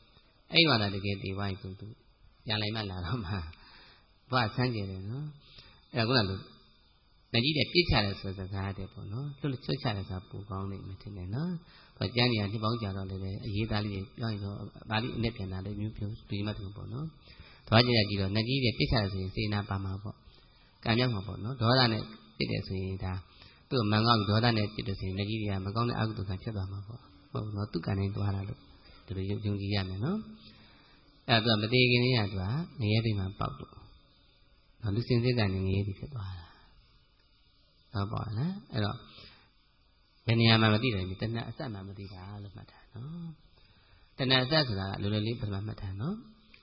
အဲ့ဒီမှာတကယ်ဒီဝိုင်းသူသူပြန်လိုက်မှလာတော့မှဘာဆန်းကြတယ်နော်အဲ့ဒါကလည်းနကြီးတဲ့ပြစ်ချတယ်ဆိုစကားတဲ့ပေါ့နော်လွတ်ချွတ်ချတယ်ဆိုတာပူကောင်းနေမှထင်တယ်နော်ဘာကျန်းနေရဒီပေါင်းကြတော့လည်းအရေးသားလေးပြောရင်တော့ဗာလိအနဲ့ပြန်လာတယ်မျိုးပြောဒီမှတူပေါ့နော်သွားကြည့်ရကြည့်တော့နကြီးတဲ့ပြစ်ချတယ်ဆိုရင်စေနာပါမှာပေါ့ကံမြောက်မှာပေါ့နော်ဒေါသနဲ့ပြစ်တယ်ဆိုရင်ဒါသူ့မန်ကောက်ဒေါသနဲ့ပြစ်တယ်ဆိုရင်နကြီးတွေကမကောင်းတဲ့အကုသိုလ်ကဖြစ်သွားမှာပေါ့ဟုတ်နော်သူ့ကံနဲ့သွားတာလို့ဒီလိုယုံကြည်ရမယ်နော်အဲ့ဒါကမသေးခင်လေးကသူကငရဲတိမ်မှာပေါက်လို့နော်လူစင်စစ်ကနေငရဲတိဖြစ်သွားတာဟုတ်ပါလားအဲ့တော့ဘယ်နေရာမှာမသိတယ်ဒီတဏှာအစမှမသိတာလို့မှတ်တာနော်တဏှာအစဆိုတာကလိုလိုလေးပထမမှတ်တာနော်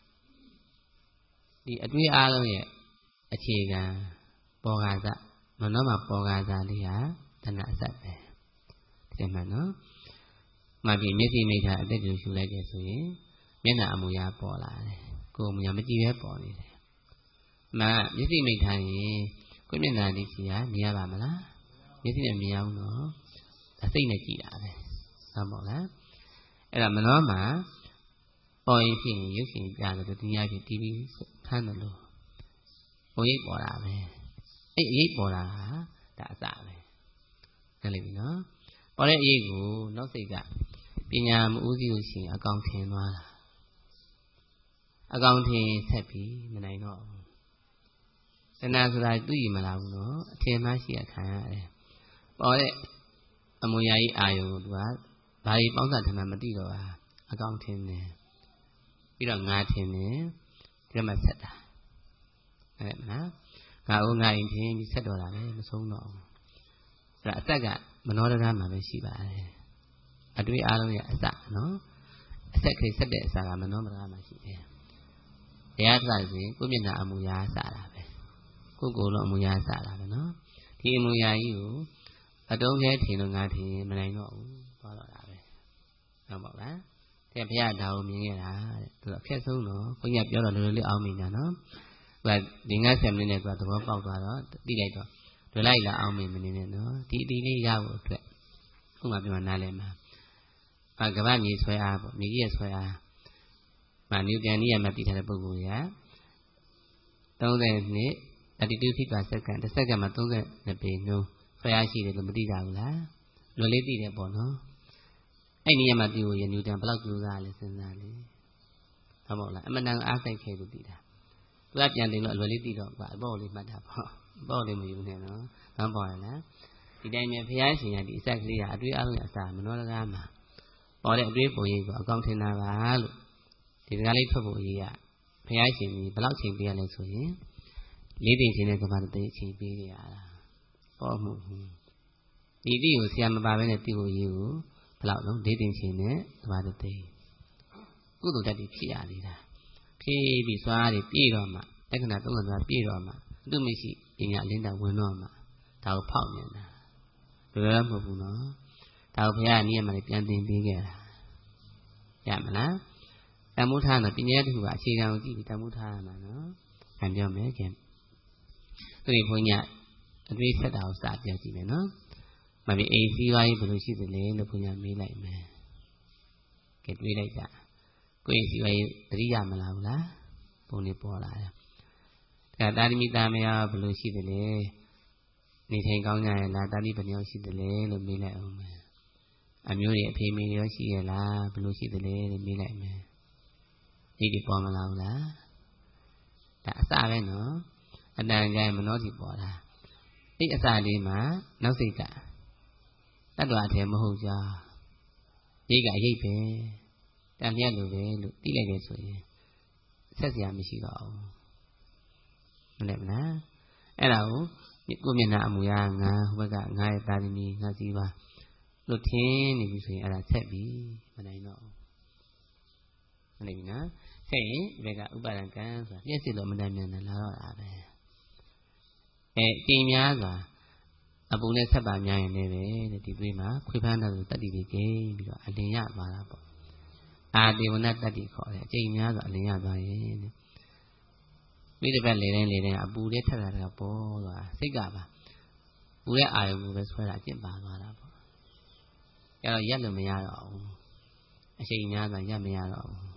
ဒီအတွေ့အားလုံးရဲ့အခြေခံပေါ်ကာသမနောမှာပေါ်ကာသလေးဟာတဏှာအစပဲဒီမှာနော်မှပြီးမျက်စိမိတ်တာအသက်ကြီးရှူလိုက်တယ်ဆိုရင်မျက်နှာအမူအရာပေါ်လာတယ်ကိုယ်အမူအရာမကြည့်ပဲပေါ်နေတယ်မှမျက်စိမိတ်ထားရင်ကိုယ်မျက်နှာလေးစီကမြင်ရပါမလားမျက်စိနဲ့မြင်ရအောင်နော်ဒါစိတ်နဲ့ကြည့်တာပဲဟုတ်ပါလားအဲ့ဒါမနောမှာပေါ်ရင်ဖြစ်ရင်ရုပ်ရှင်ပြတယ်လို့ဒီများဖြစ်တီဗီဖမ်းတယ်လို့ပုံရိပ်ပေါ်တာပဲအဲ့အရိပ်ပေါ်တာဟာဒါအစပဲနားလည်ပြီနော်ပေါ်တဲ့အရိပ်ကိုနောက်စိတ်ကပညာမဦးစီးလို့ရှိရင်အကောင်ထင်သွားတာအကောင်ထင်ဆက်ပြီးမနိုင်တော့ဘူးတဏှာဆိုတာသူ့ရည်မလာဘူးနော်အထင်မှရှိရခံရတယ်ပေါ်တဲ့အမူအရာကြီးအာယုံကသူကဘာကြီးပေါင်းစားထင်မှမသိတော့တာအကောင်ထင်တယ်ပြီးတော့ငါထင်တယ်ဒီမှာဆက်တာအဲ့ဒါနော်ငါဦးငါရင်ထင်ပြီးဆက်တော့တာလေမဆုံးတော့ဘူးအဲ့ဒါအသက်ကမနောဒကမှာပဲရှိပါတယ်အတွေ့အားလုံးရဲ့အစနော်အဆက်ခေဆက်တဲ့အစာကမနောဒကမှာရှိတယ်တရားစဆိုရင်ကိုမျက်နှာအမူအရာစတာပဲကိုကိုယ်လုံးအမူအရာစတာပဲနော်ဒီအမူအရာကြီးကိုအတုံးခဲထင်လို့ငါထင်မနိုင်တော့ဘူးသွားတော့တာပဲဟုတ်ပါလားတဲ့ဘုရားဒါကိုမြင်ခဲ့တာတဲ့သူကအခက်ဆုံးတော့ဘုရားပြောတော့လိုလိုလေးအောင်မိညာနော်သူကဒီငါးဆယ်မိနစ်နဲ့သူကသဘောပေါက်သွားတော့သိလိုက်တော့လွယ်လိုက်လာအောင်မိမနေနဲ့နော်ဒီအတီလေးရဖို့အတွက်ခုမှပြောနားလဲမှာအာကမ္ဘာမြေဆွဲအားပေါ့မြေကြီးရဲ့ဆွဲအားမနျူတန်ကြီးရမှတည်ထားတဲ့ပုဂ္ဂိုလ်ကသုံးဆယ်နှစ်thirty-two feet per second တစ်စက္ကန့်မှာthirty-twoပေနှုန်းဆွဲအားရှိတယ်လို့မသိကြဘူးလားလွယ်လေးသိတယ်ပေါ့နော်အဲ့ဒီနေရာမှာဒီကိုရနျူတန်ဘယ်လောက်ကျိုးစားလဲစဉ်းစားလေဟုတ်ပါ့လားအမှန်တန်အားစိုက်ခဲ့လို့သိတာသူကပြန်တင်လို့အလွယ်လေးသိတော့အပေါ့လေးမှတ်တာပေါ့အပေါ့လေးမယူနဲ့နော်မပေါ်ရလားဒီတိုင်းပဲဘုရားရှင်ကဒီအစက်ကလေးကအတွေ့အလုံးအစားမနောတကားမှာပေါ်တဲ့အတွေ့ပုံရိပ်ကိုအကောင့်ထင်တာပါလို့ဒီစကားလေးထွက်ဖို့အရေးကဘုရားရှင်ကြီးဘယ်လောက်ချိန်ပေးရလဲဆိုရင်လေးသိချင်းနဲ့ကမ္ဘာတည်းချိန်ပေးရတာပေါ့မှုဒီတိကိုဆရာမပါဘဲနဲ့တိကိုရေးကိုဘယ်လောက်လုံးလေးသိချင်းနဲ့ကမ္ဘာတည်းကုသိုလ်တက်ပြီးဖြစ်ရသေးတာဖြည်းပြီးစွားတွေပြည့်တော့မှလက္ခဏာသုံးခါသွားပြည့်တော့မှသူမရှိပညာအလင်းတဝင်တော့မှဒါကိုဖောက်နေတာလွယ်တော့မဟုတ်ဘူးနော်ဒါကိုဘုရားအနည်းမှလည်းပြန်သင်ပေးခဲ့တာရမလားတန်မိုးထားတော့ပညာတစ်ခုကအခြေခံကိုကြည့်ပြီးတန်မိုးထားရမှာနော်။ပြန်ပြောမယ်ခင်။သူဘုန်းကြီးအတွေ့ဆက်တာကိုစပြောကြည့်မယ်နော်။မပြီးအိမ်စည်းဝါးရေးဘယ်လိုရှိသလဲလို့ဘုန်းကြီးမေးလိုက်မယ်။ကဲတွေးလိုက်ကြ။ကိုယ်အိမ်စည်းဝါးရေးသတိရမလားဘူးလား။ပုံလေးပေါ်လာတယ်။ဒါတာတိမိသားမယားဘယ်လိုရှိသလဲ။နေထိုင်ကောင်းကြရဲ့လားတာတိဘယ်နှယောက်ရှိသလဲလို့မေးလိုက်အောင်မယ်။အမျိုးတွေအဖေမေရောရှိရဲ့လားဘယ်လိုရှိသလဲလို့မေးလိုက်မယ်။ဒီဒီပေါ်မလာဘူးလားဒါအစပဲနော်အတန်ကြရင်မနှောစီပေါ်တာအဲ့အစလေးမှာနောက်စိတ်ကတတ်တော်အထည်မဟုတ်ကြရိတ်ကအရိတ်ပဲတန်လျက်လိုပဲလို့သိလိုက်တယ်ဆိုရင်ဆက်စရာမရှိတော့ဘူးမလဲမလားအဲ့ဒါကိုကိုမျက်နှာအမူအရာငါဟိုဘက်ကငါရဲ့တာသမီငါစီပါလို့ထင်းနေပြီဆိုရင်အဲ့ဒါဆက်ပြီမနိုင်တော့ဘူးမနိုင်ဘူးနော်ဆက်ရင်ဒီဘက်ကဥပါဒံကံဆိုတာပြည့်စုံလို့မတန်မြန်တယ်လာတော့တာပဲအဲအင်းများစွာအပူနဲ့ဆက်ပါများရင်လည်းပဲဒီသွေးမှာခွေးဖမ်းတဲ့တတ္တိတွေကျင်းပြီးတော့အလင်ရသွားတာပေါ့အာတေဝနတတ္တိခေါ်တယ်အကျိန်များစွာအလင်ရသွားရင်မိတပတ်လေတိုင်းလေတိုင်းအပူလေးထက်တာကပေါ်သွားစိတ်ကပါပူတဲ့အာယုံကိုပဲဆွဲတာအကျင့်ပါသွားတာပေါ့အဲတော့ရက်လို့မရတော့ဘူးအချိန်များစွာရက်မရတော့ဘူး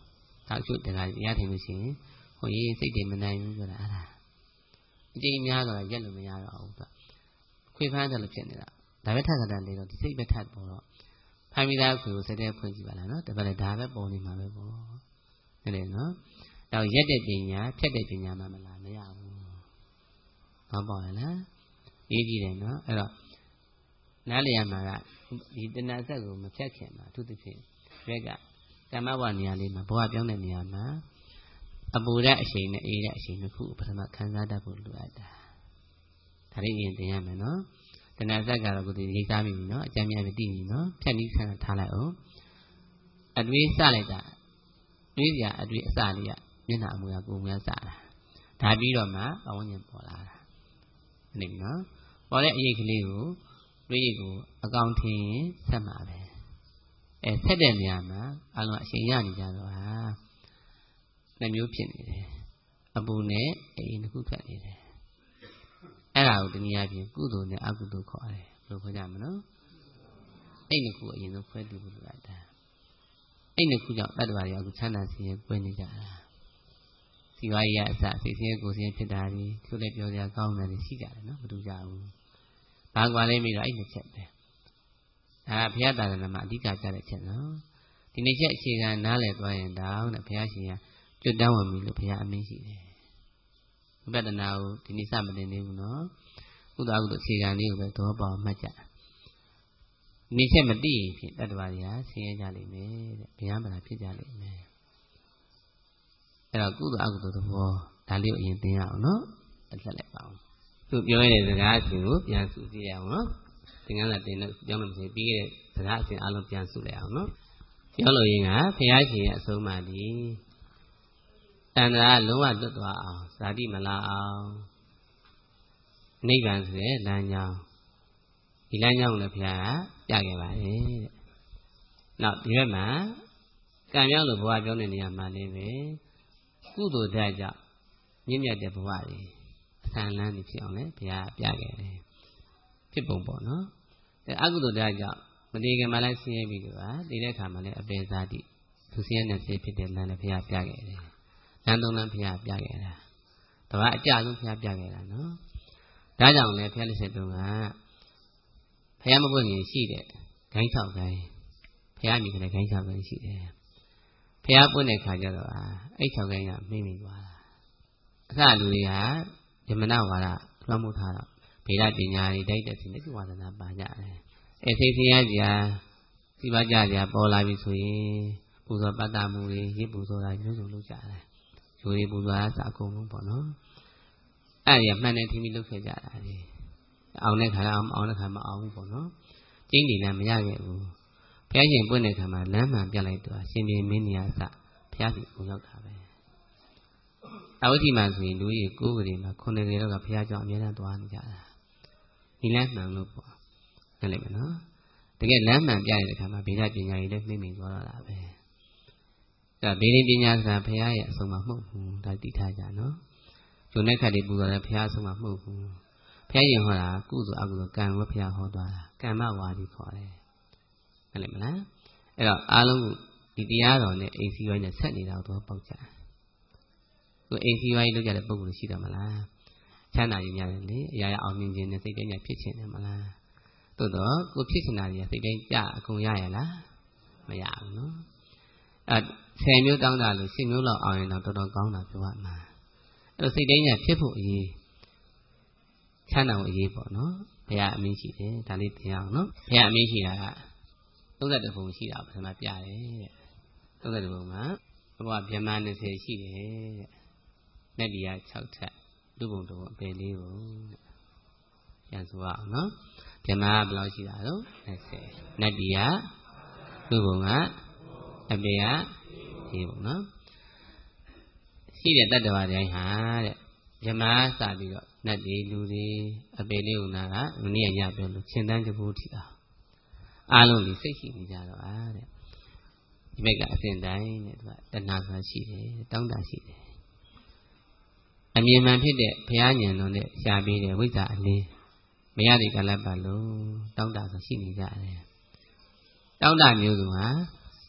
ဒါအကျိုးတရားတရားထင်လို့ရှိရင်ဟိုရေးစိတ်တွေမနိုင်ဘူးဆိုတာအဲ့ဒါအကျဉ်းများဆိုတာရက်လို့မရတော့ဘူးသူခွေဖမ်းတယ်လို့ဖြစ်နေတာဒါပဲထပ်ခါတည်းလေတော့ဒီစိတ်ပဲထပ်ပေါ်တော့ဖမ်းပြီးသားခွေကိုစိတ်ထဲဖွင့်ကြည့်ပါလားနော်တပတ်လည်းဒါပဲပေါ်နေမှာပဲပေါ့ဟုတ်တယ်နော်တော့ရက်တဲ့ပညာဖြတ်တဲ့ပညာမှမလားမရဘူးဟောပေါ်ရလားရေးကြည့်တယ်နော်အဲ့တော့နားလည်ရမှာကဒီတဏှာဆက်ကိုမဖြတ်ခင်မှာအထူးသဖြင့်ရွက်ကကမ္မဘဝနေရာလေးမှာဘဝပြောင်းတဲ့နေရာမှာအပူတဲ့အချိန်နဲ့အေးတဲ့အချိန်နှစ်ခုပထမခံစားတတ်ဖို့လိုအပ်တာဒါလေးရင်သင်ရမယ်နော်တဏှာဆက်ကတော့ကိုယ်ဒီရိတ်သားပြီနော်အကြမ်းများပြီးတည်ပြီနော်ဖြတ်ပြီးဆန်းထားလိုက်အောင်အတွေးစလိုက်တာတွေးစရာအတွေးအစလေးကမျက်နှာအမူအရာကိုယ်မူအရာစတာဒါပြီးတော့မှအဝဉ္ဇဉ်ပေါ်လာတာနေပြီနော်ပေါ်တဲ့အရေးကလေးကိုတွေးကိုအကောင်ထင်းဆက်မှာပဲအဲဆက်တဲ့နေရာမှာအလုံးအချိန်ရနေကြတော့ဟာနှမျိုးဖြစ်နေတယ်အပူနဲ့အေးနှစ်ခုထွက်နေတယ်အဲ့ဒါကိုတနည်းအားဖြင့်ကုသိုလ်နဲ့အကုသိုလ်ခေါ်တယ်ဘယ်လိုခေါ်ကြမလဲအဲ့နှစ်ခုအရင်ဆုံးခွဲတည်ဖို့လိုအပ်တာအဲ့နှစ်ခုကြောင့်တတ္တဝါတွေအခုချမ်းသာစီရင်ပွဲနေကြတာစီဝါရီအစစိတ်ဆင်းရဲကိုယ်ဆင်းရဲဖြစ်တာဒီသူလည်းပြောစရာကောင်းတယ်ရှိကြတယ်နော်မတူကြဘူးဘာကွာလဲမိတော့အဲ့နှစ်ချက်ပဲဒါကဘုရားသာသနာမှာအဓိကကြတဲ့ချက်နော်ဒီနှစ်ချက်အခြေခံနားလည်သွားရင်တောင်းတဲ့ဘုရားရှင်ကကျွတ်တန်းဝင်ပြီလို့ဘုရားအမင်းရှိတယ်ဝိပဿနာကိုဒီနေ့စမတင်သေးဘူးနော်ကုသကုသအခြေခံလေးကိုပဲသဘောပေါက်မှတ်ကြဒီချက်မသိရင်ဖြင့်တတ္တဝါတွေကဆင်းရဲကြလိမ့်မယ်တဲ့ဘုရားမလားဖြစ်ကြလိမ့်မယ်အဲ့တော့ကုသအကုသသဘောဒါလေးကိုအရင်သင်ရအောင်နော်အဆက်လိုက်ပါအောင်သူပြောရတဲ့စကားအစဉ်ကိုပြန်စုကြည့်ရအောင်နော်သင်္ကန်းလာတင်လို့ပြောမှမဖြစ်ပြီးခဲ့တဲ့စကားအစဉ်အလုံးပြန်စုလိုက်အောင်နော်ပြောလို့ရင်ကဘုရားရှင်ရဲ့အဆုံးအမဒီတဏှာလုံးဝလွတ်သွားအောင်ဇာတိမလာအောင်နိဗ္ဗာန်ဆိုတဲ့လမ်းကြောင်းဒီလမ်းကြောင်းကိုလည်းဘုရားကပြခဲ့ပါတယ်တဲ့နောက်ဒီဘက်မှာကံပြောင်းလို့ဘဝပြောင်းတဲ့နေရာမှာလည်းပဲကုသိုလ်ဓာတ်ကြောင့်မြင့်မြတ်တဲ့ဘဝတွေအဆန်လန်းနေဖြစ်အောင်လည်းဘုရားပြခဲ့တယ်ဖြစ်ပုံပေါ့နော်အဲအကုသိုလ်ဓာတ်ကြောင့်မတည်ခင်မှလည်းဆင်းရဲပြီးတော့တည်တဲ့အခါမှာလည်းအပေဇာတိသူဆင်းရဲနေစေဖြစ်တဲ့လမ်းလည်းဘုရားပြခဲ့တယ်လမ်းသုံးလမ်းဘုရားပြခဲ့တာတပတ်အကြဆုံးဘုရားပြခဲ့တာနော်ဒါကြောင့်လည်းဘုရားလက်ဆက်တုန်းကဘုရားမပွင့်ရင်ရှိတဲ့ဂိုင်း၆ဂိုင်းဘုရားမြည်တဲ့ဂိုင်း၆ဂိုင်းရှိတယ်ဘုရားပွင့်တဲ့ခါကျတော့အဲ့၆ဂိုင်းကမိမ့်မိသွားတာအစလူတွေကယမနာဝါဒလွှမ်းမိုးထားတော့ဗေဒပညာတွေတိုက်တဲ့စိတ်ဝါဒနာပါကြတယ်အဲစိတ်ဆင်းရဲကြစီပါကြကြပေါ်လာပြီဆိုရင်ပူဇော်ပတ်တာမှုတွေရစ်ပူဇော်တာမျိုးစုံလုပ်ကြတယ်ယူရည်ပူဇော်တာစအကုန်လုံးပေါ့နော်အဲ့ရမှန်တယ်ထင်ပြီးလုပ်ခဲ့ကြတာလေအောင်တဲ့ခါအောင်အောင်တဲ့ခါမအောင်ဘူးပေါ့နော်ကျင်းနေလည်းမရခဲ့ဘူးဘုရားရှင်ပွင့်တဲ့ခါမှာလမ်းမှန်ပြလိုက်တော့ရှင်ပြင်းမင်းနေရာစဘုရားရှင်ကိုရောက်တာပဲအဝိဓိမှဆိုရင်လူကြီးကိုးကလေးမှာခုနှစ်ကလေးတော့ကဘုရားကြောင့်အများနဲ့သွားနေကြတာဒီလမ်းမှန်လို့ပေါ့နားလည်မယ်နော်တကယ်လမ်းမှန်ပြရတဲ့ခါမှာဗေဒပညာကြီးလည်းနှိမ့်မိသွားတော့တာပဲဒါဗေဒပညာဆိုတာဘုရားရဲ့အဆုံးအမမဟုတ်ဘူးဒါသိထားကြနော်ဂျုံတဲ့ခါလေးပူဇော်တယ်ဘုရားအဆုံးအမမဟုတ်ဘူးဘုရားရင်ဟောတာကုသိုလ်အကုသိုလ်ကံကိုဘုရားဟောသွားတာကမ္မဝါဒီခေါ်တယ်နားလည်မလားအဲ့တော့အားလုံးဒီတရားတော်နဲ့အိမ်စီဝိုင်းနဲ့ဆက်နေတာတော့ပေါက်ကြကိုအိမ်စီဝိုင်းလုပ်ကြတဲ့ပုံစံရှိတယ်မလားချမ်းသာခြင်းများတယ်လေအရာရအောင်မြင်ခြင်းနဲ့စိတ်တိုင်းဖြစ်ခြင်းတယ်မလားသို့တော့ကိုဖြစ်ချင်တာတွေစိတ်တိုင်းကြအကုန်ရရလားမရဘူးနော်အဲဆယ်မျိုးတောင်းတာလို့ရှစ်မျိုးလောက်အောင်ရင်တော့တော်တော်ကောင်းတာပြောရမှာအဲ့တော့စိတ်တိုင်းညာဖြစ်ဖို့အရေးချမ်းသာဖို့အရေးပေါ့နော်ဘုရားအမင်းရှိတယ်ဒါလေးသင်အောင်နော်ဘုရားအမင်းရှိတာကသုံးဆယ်တစ်ပုံရှိတာပထမပြတယ်တဲ့သုံးဆယ်တစ်ပုံမှာဘဝဗြဟ္မာနှစ်ဆယ်ရှိတယ်တဲ့နတ်ပြည်က၆ထပ်လူပုံတော်အပေလေးပုံတဲ့ပြန်ဆိုအောင်နော်ဗြဟ္မာကဘယ်လောက်ရှိတာတော့နှစ်ဆယ်နတ်ပြည်ကလူပုံကအပေက၄ပုံနော်ရှိတဲ့တတ္တဝါတိုင်းဟာတဲ့ဗြဟ္မာစပြီးတော့နတ်တွေလူတွေအပေလေးဦးနာကမနေ့ကညပြောလို့ရှင်တန်းတပူးထီတာအားလုံးဒီစိတ်ရှိနေကြတော့အားတဲ့ဒီဘက်ကအစဉ်တိုင်းတဲ့သူကတဏှာဆိုတာရှိတယ်တောင်းတရှိတယ်အမြင်မှန်ဖြစ်တဲ့ဘုရားဉာဏ်တော်နဲ့ရှားပေးတဲ့ဝိဇ္ဇာအလင်းမရတဲ့ကလပ်ပါလို့တောင်းတဆိုရှိနေကြတယ်တောင်းတမျိုးစုဟာ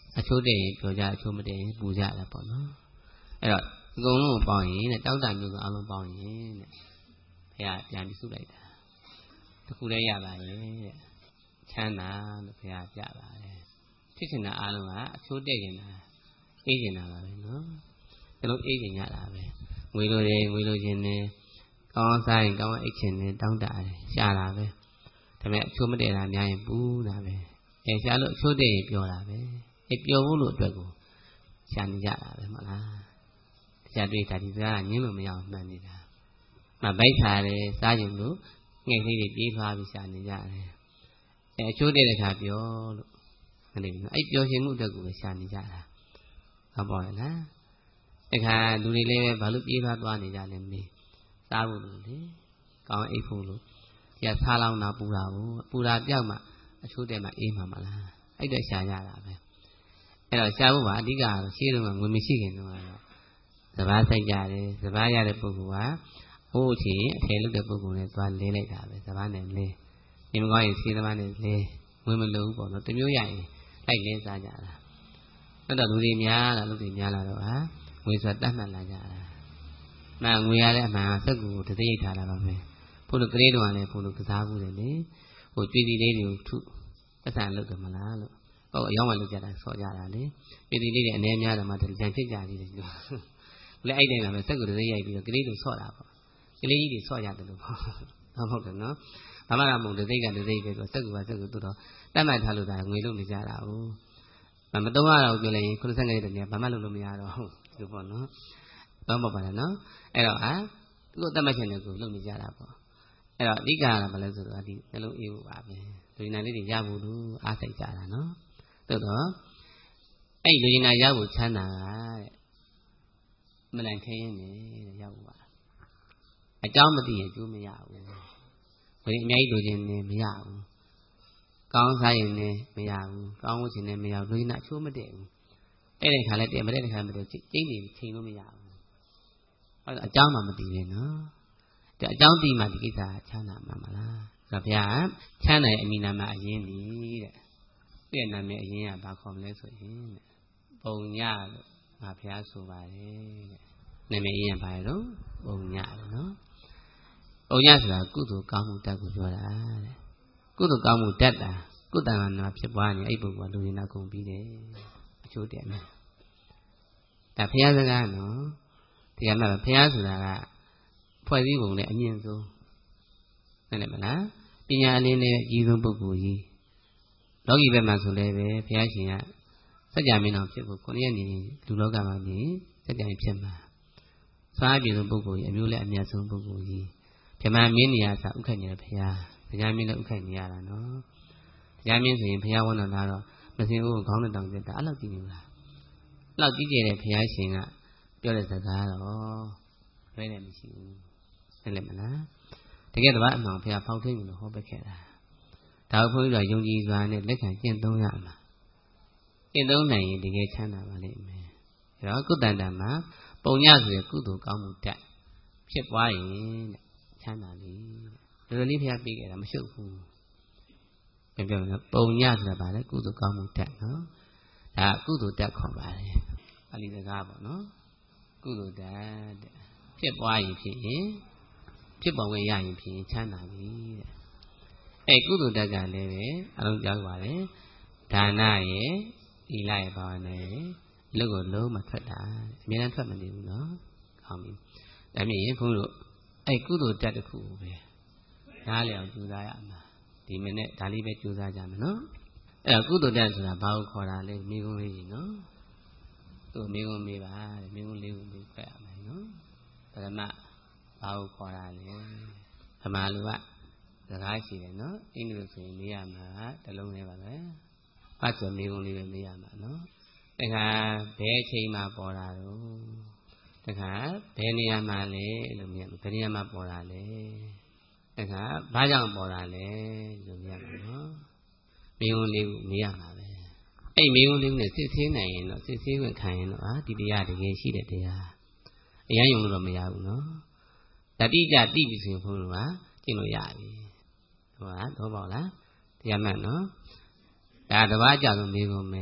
အချိုးတည်းပြောကြအချိုးမတည်းပူကြတာပေါ့နော်အဲ့တော့အကုန်လုံးပေါင်းရင်တဲ့တောက်တာမျိုးကအလုံးပေါင်းရင်တဲ့ဘုရားပြန်ပြီးစုလိုက်တာတခုတည်းရပါရဲ့တဲ့ချမ်းသာလို့ဘုရားပြပါတယ်ဖြစ်ချင်တာအားလုံးကအချိုးတည့်နေတာအေးချင်တာပါပဲနော်ဒါလို့အေးချင်ကြတာပဲငွေလိုတယ်ငွေလိုချင်တယ်ကောင်းစားရင်ကောင်းအိတ်ချင်တယ်တောင်းတတယ်ရှားတာပဲဒါပေမဲ့အချိုးမတည့်တာများရင်ပူတာပဲအဲရှားလို့အချိုးတည့်ရင်ပြောတာပဲအဲပြောဖို့လို့အတွက်ကိုရှားနေကြတာပဲမဟုတ်လားတရားတွေ့တာဒီစကားညင်းလို့မရအောင်မှန်နေတာမဘိုက်ခါတယ်စားကြလို့ငှက်လေးတွေပြေးသွားပြီးရှားနေကြတယ်အဲအချိုးတည့်တဲ့ခါပြောလို့မနေဘူးအဲ့ပြောရှင်မှုအတွက်ကိုပဲရှားနေကြတာဟုတ်ပါရဲ့လားတခါလူတွေလည်းဘာလို့ပြေးသွားသွားနေကြလဲမေးစားဖို့လို့လေကောင်းအိတ်ဖို့လို့ဒီကစားလောင်းတာပူတာကိုပူတာပြောက်မှအချိုးတည့်မှအေးမှမလားအဲ့တော့ရှားကြတာပဲအဲ့တော့ရှားဖို့ပါအဓိကတော့ရှင်းတော့ငွေမရှိခင်တော့စဘာဆိုင်ကြတယ်စဘာရတဲ့ပုဂ္ဂိုလ်ကဟိုးချင်အထည်လုပ်တဲ့ပုဂ္ဂိုလ်နဲ့သွားလဲလိုက်တာပဲစဘာနဲ့လဲဒီမကောင်းရင်စီးသမားနဲ့လဲငွေမလိုဘူးပေါ့နော်တမျိုးရရင်လိုက်လဲစားကြတာအဲ့တော့လူတွေများလာလူတွေများလာတော့ဟာငွေဆိုတတ်မှတ်လာကြတာမှန်ငွေရတဲ့အမှန်စက်ကူတသိရိတ်ထားတာပါပဲဖို့လို့ကလေးတော်ကလည်းဖို့လို့ကစားဘူးတယ်လေဟိုကြွေစီလေးတွေကိုထုပတ်စံလုပ်တယ်မလားလို့ဟိုအယောင်းမှလုပ်ကြတာဆော့ကြတာလေကြွေစီလေးတွေအနေများတယ်မှာတကြံဖြစ်ကြသေးတယ်လို့လေအဲ့တိုင်းကပဲစက်ကူတသိရိုက်ပြီးတော့ကလေးတွေဆော့တာပေါ့ကလေးကြီးတွေဆော့ရတယ်လို့ပေါ့ဟုတ်တယ်နော်ဘာမှမဟုတ်တသိကတသိပဲဆိုစက်ကူကစက်ကူသူတော့တတ်မှတ်ထားလို့ဒါငွေလုပ်နေကြတာဟုတ်မသုံးရတော့ပြောလိုက်ရင်ခုနစ်ဆယ်ငယ်တည်းဘာမှလုပ်လို့မရတော့ဟုတ်ဒီပေါ့နော်ဘာမှမပါနဲ့နော်အဲ့တော့ဟာသူ့ကိုတတ်မှတ်ချင်တယ်ကိုလုပ်နေကြတာပေါ့အဲ့တော့အဓိကကဘာလဲဆိုတော့ဒီနှလုံးအေးဖို့ပါပဲလူနာလေးတွေရဖို့လို့အားစိတ်ကြတာနော်သို့တော့အဲ့လူနာရဖို့ချမ်းသာတဲ့မလန်ခင်းနေတယ်ရဖို့ပါအကြောင်းမသိရင်ကျိုးမရဘူးဘယ်အများကြီးလိုချင်နေမရဘူးကောင်းစားရင်လည်းမရဘူးကောင်းဝတ်ချင်လည်းမရဘူးလူနာအချိုးမတည့်ဘူးအဲ့ဒီခါလဲတည့်မတည့်တဲ့ခါမတည့်ကျိတ်နေချိန်လို့မရဘူးအဲ့ဒါအကြောင်းမှမသိဘူးနော်ဒါအကြောင်းသိမှဒီကိစ္စချမ်းသာမှာမလားဆိုတော့ဘုရားချမ်းသာရဲ့အမိနာမအရင်ဒီတဲ့သူ့ရဲ့နာမည်အရင်ကဘာခေါ်မလဲဆိုရင်တဲ့ပုံညလို့ငါဘုရားဆိုပါတယ်တဲ့နာမည်အရင်ဘာလဲတော့ပုံညလို့နော်ပုံညဆိုတာကုသိုလ်ကောင်းမှုတက်ကိုပြောတာတဲ့ကုသိုလ်ကောင်းမှုတက်တာကုသနာနာဖြစ်ပွားနေအဲ့ပုဂ္ဂိုလ်ကလူရင်းနာကုန်ပြီးတယ်အချိုးတက်မယ်ဒါဘုရားစကားနော်ဒီကမှာဘုရားဆိုတာကဖွဲ့စည်းပုံနဲ့အမြင့်ဆုံးနားလည်မလားပညာအလင်းနဲ့အကြီးဆုံးပုဂ္ဂိုလ်ကြီးလောကီဘက်မှာဆိုလည်းပဲဘုရားရှင်ကစัจ जा မင်းတော်ဖြစ်ဖို့ခုနှစ်ရက်နေလူလောကမှာနေစัจ जा ဖြစ်မှာစွာအပြည့်ဆုံးပုဂ္ဂိုလ်ကြီးအမျိုးလည်းအမြတ်ဆုံးပုဂ္ဂိုလ်ကြီးဗြဟ္မာမင်းနေရာဆိုဥက္ခဏ်နေတဲ့ဘုရားတရားမင်းလည်းဥက္ခဏ်နေရတာနော်တရားမင်းဆိုရင်ဘုရားဝန်တော်လာတော့မစင်ဦးခေါင်းနဲ့တောင်ပြတာအဲ့လောက်ကြည့်နေလားအဲ့လောက်ကြည့်ကြတဲ့ဘုရားရှင်ကပြောတဲ့စကားတော့လွဲတယ်မရှိဘူးသိလိမ့်မလားတကယ်တော့အမှန်ဘုရားဖောက်ထိန်လို့ဟောပေးခဲ့တာဒါဘုန်းကြီးကယုံကြည်စွာနဲ့လက်ခံကျင့်သုံးရမှာကျင့်သုံးနိုင်ရင်တကယ်ချမ်းသာပါလိမ့်မယ်အဲတော့ကုသန္တမှာပုံညဆိုရကုသိုလ်ကောင်းမှုတက်ဖြစ်ပွားရင်တဲ့ချမ်းသာပြီတော်တော်လေးဘုရားပေးခဲ့တာမရှုပ်ဘူးပြန်ပြောမယ်ပုံညဆိုတာဗာလဲကုသိုလ်ကောင်းမှုတက်နော်ဒါကုသိုလ်တက်ခေါ်ပါတယ်ပါဠိစကားပေါ့နော်ကုသိုလ်တက်တဲ့ဖြစ်ပွားရင်ဖြစ်ရင်ဖြစ်ပေါ်ဝင်ရရင်ဖြစ်ရင်ချမ်းသာပြီတဲ့အဲကုသိုလ်တက်ကလည်းပဲအလုံးပြောပါလေဒါနရဲ့ဤလိုက်ပါနဲ့လူကိုလုံးမထွက်တာအများနဲ့ထွက်မနေဘူးနော်ကောင်းပြီဒါမြင်ရင်ဘုန်းတို့အဲကုသိုလ်တက်တစ်ခုပဲနားလည်အောင်ကြိုးစားရမှာဒီမနေ့ဒါလေးပဲကြိုးစားကြမယ်နော်အဲကုသိုလ်တက်ဆိုတာဘာကိုခေါ်တာလဲမိကုံးလေးကြီးနော်သူ့မိကုံးမေးပါတဲ့မိကုံးလေးကိုမေးခွဲရမယ်နော်ပရမဘာကိုခေါ်တာလဲဓမ္မလူကစကားရှိတယ်နော်အင်းလို့ဆိုရင်မေးရမှာတလုံးလေးပါပဲပတ်ဆိုမိကုံးလေးပဲမေးရမှာနော်တခါဘယ်အချိန်မှပေါ်တာတော့တခါဘယ်နေရာမှာလဲလို့မြင်ဘယ်နေရာမှာပေါ်တာလဲတခါဘာကြောင့်ပေါ်တာလဲလို့မြင်မှာနော်မိကုံးလေးကိုမေးရမှာပဲအဲ့မိကုံးလေးနဲ့စစ်ဆေးနိုင်ရင်တော့စစ်ဆေးဝင်ခံရင်တော့ဟာဒီတရားတကယ်ရှိတဲ့တရားအရင်ယုံလို့တော့မရဘူးနော်တတိကြတိပြီဆိုရင်ဘုရားကကျင့်လို့ရပြီဟုတ်လားတော့ပေါ့လားတရားမှန်နော်ဒါတဘာကြဆုံးမိကုံးမယ်